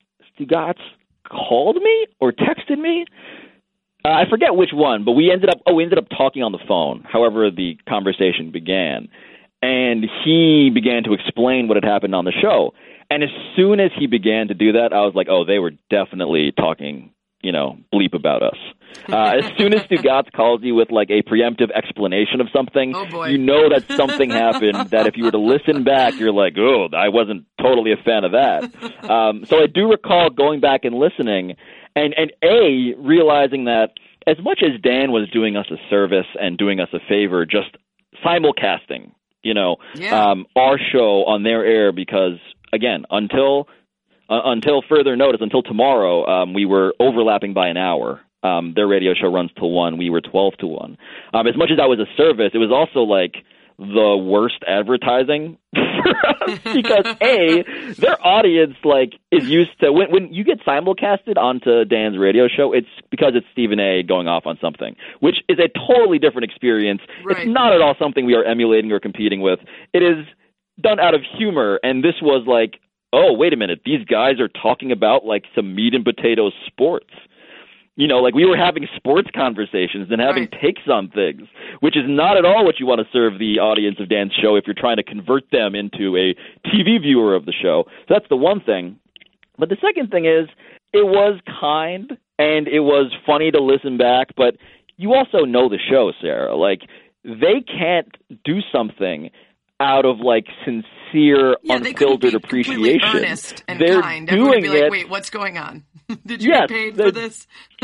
called me or texted me. I forget which one, but we ended up talking on the phone, however the conversation began. And he began to explain what had happened on the show. And as soon as he began to do that, I was like, oh, they were definitely talking, you know, bleep about us. As soon as Stugotz calls you with like a preemptive explanation of something, you know that something happened that if you were to listen back, you're like, oh, I wasn't totally a fan of that. So I do recall going back and listening and realizing that as much as Dan was doing us a service and doing us a favor, just simulcasting, you know, our show on their air, because again, until further notice, until tomorrow, we were overlapping by an hour. Their radio show runs till 1. We were 12 to 1. As much as that was a service, it was also like the worst advertising for us because their audience like is used to when you get simulcasted onto Dan's radio show, it's because it's Stephen A. going off on something, which is a totally different experience. Right. It's not at all something we are emulating or competing with. It is done out of humor, and this was like, oh, wait a minute, these guys are talking about like some meat and potatoes sports. You know, like we were having sports conversations and having takes on things, which is not at all what you want to serve the audience of Dan's show if you're trying to convert them into a TV viewer of the show. So that's the one thing. But the second thing is, it was kind and it was funny to listen back, but you also know the show, Sarah. Like, they can't do something out of like sincere, unfiltered appreciation. Earnest and they're kind. Doing be like, it. Wait, what's going on? Did you get paid for this?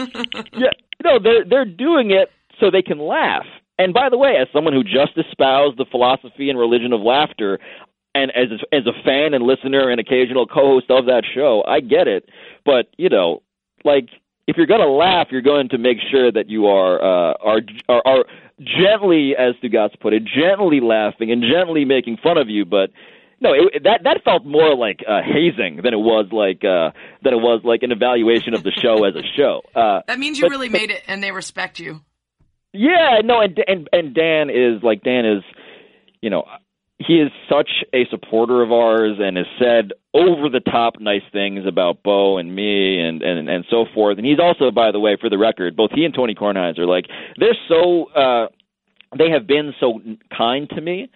They're doing it so they can laugh. And by the way, as someone who just espoused the philosophy and religion of laughter, and as a fan and listener and occasional co-host of that show, I get it. But you know, like, if you're going to laugh, you're going to make sure that you are gently, as Stugotz put it, gently laughing and gently making fun of you. But no, that felt more like hazing than it was like an evaluation of the show as a show. That means you really made it, and they respect you. Yeah, no, and Dan is, you know, he is such a supporter of ours and has said over the top nice things about Bo and me and so forth. And he's also, by the way, for the record, both he and Tony Kornheiser, like, they're so they have been so kind to me,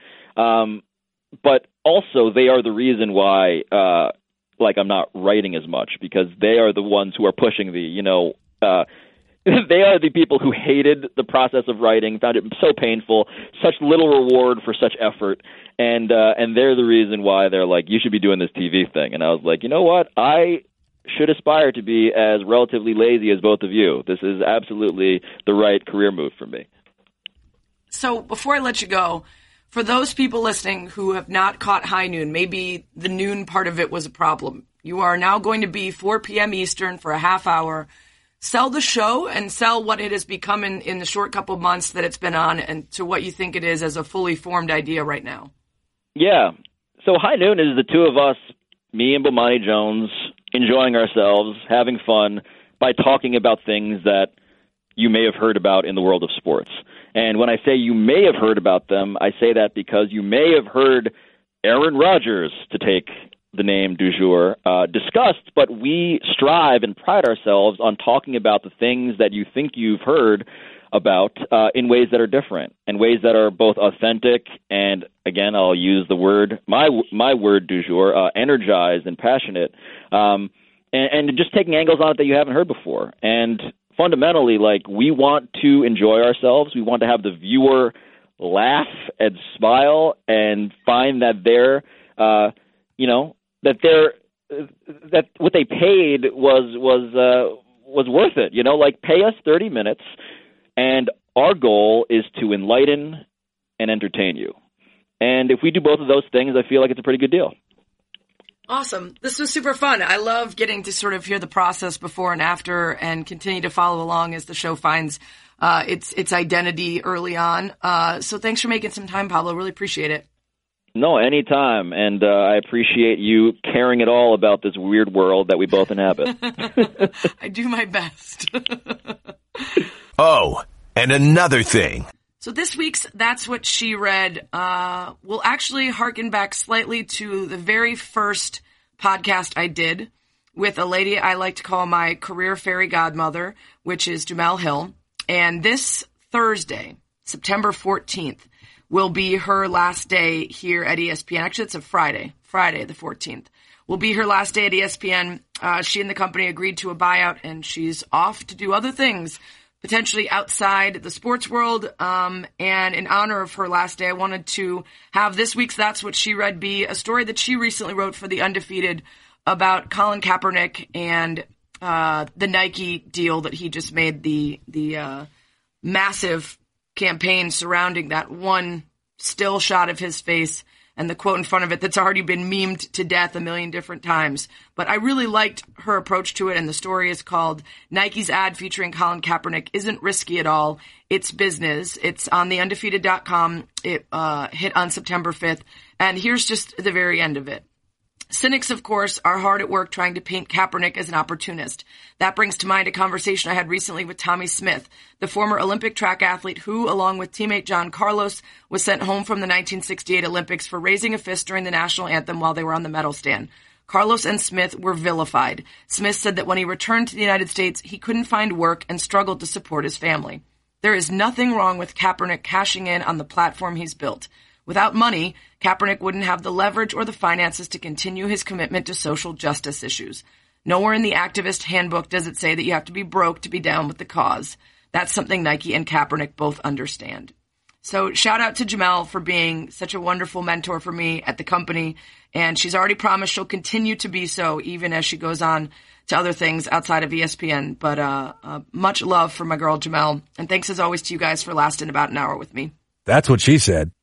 but also they are the reason why like I'm not writing as much, because they are the ones who are pushing the, you know, they are the people who hated the process of writing, found it so painful, such little reward for such effort, and they're the reason why they're like, you should be doing this TV thing. And I was like, you know what? I should aspire to be as relatively lazy as both of you. This is absolutely the right career move for me. So before I let you go, for those people listening who have not caught High Noon, maybe the noon part of it was a problem. You are now going to be 4 p.m. Eastern for a half hour. Sell the show and sell what it has become in the short couple of months that it's been on, and to what you think it is as a fully formed idea right now. Yeah. So High Noon is the two of us, me and Bomani Jones, enjoying ourselves, having fun by talking about things that you may have heard about in the world of sports. And when I say you may have heard about them, I say that because you may have heard Aaron Rodgers, to take the name du jour, discussed, but we strive and pride ourselves on talking about the things that you think you've heard about in ways that are different, and ways that are both authentic and, again, I'll use the word, my word du jour, energized and passionate, and just taking angles on it that you haven't heard before. And fundamentally, like, we want to enjoy ourselves. We want to have the viewer laugh and smile and find that that what they paid was worth it. You know, like, pay us 30 minutes, and our goal is to enlighten and entertain you. And if we do both of those things, I feel like it's a pretty good deal. Awesome. This was super fun. I love getting to sort of hear the process before and after, and continue to follow along as the show finds its identity early on. So thanks for making some time, Pablo. Really appreciate it. No, anytime. And I appreciate you caring at all about this weird world that we both inhabit. I do my best. Oh, and another thing. So this week's That's What She Read will actually harken back slightly to the very first podcast I did with a lady I like to call my career fairy godmother, which is Jemele Hill. And this Thursday, September 14th, will be her last day here at ESPN. Actually, it's a Friday the 14th. Will be her last day at ESPN. She and the company agreed to a buyout, and she's off to do other things, potentially outside the sports world. And in honor of her last day, I wanted to have this week's That's What She Read be a story that she recently wrote for The Undefeated about Colin Kaepernick and the Nike deal that he just made, the massive campaign surrounding that one still shot of his face and the quote in front of it that's already been memed to death a million different times. But I really liked her approach to it, and the story is called Nike's Ad Featuring Colin Kaepernick Isn't Risky at All. It's business. It's on theundefeated.com. It hit on September 5th, and here's just the very end of it. Cynics, of course, are hard at work trying to paint Kaepernick as an opportunist. That brings to mind a conversation I had recently with Tommy Smith, the former Olympic track athlete who, along with teammate John Carlos, was sent home from the 1968 Olympics for raising a fist during the national anthem while they were on the medal stand. Carlos and Smith were vilified. Smith said that when he returned to the United States, he couldn't find work and struggled to support his family. There is nothing wrong with Kaepernick cashing in on the platform he's built. Without money, Kaepernick wouldn't have the leverage or the finances to continue his commitment to social justice issues. Nowhere in the activist handbook does it say that you have to be broke to be down with the cause. That's something Nike and Kaepernick both understand. So shout out to Jemele for being such a wonderful mentor for me at the company, and she's already promised she'll continue to be so even as she goes on to other things outside of ESPN. But much love for my girl Jemele, and thanks as always to you guys for lasting about an hour with me. That's what she said.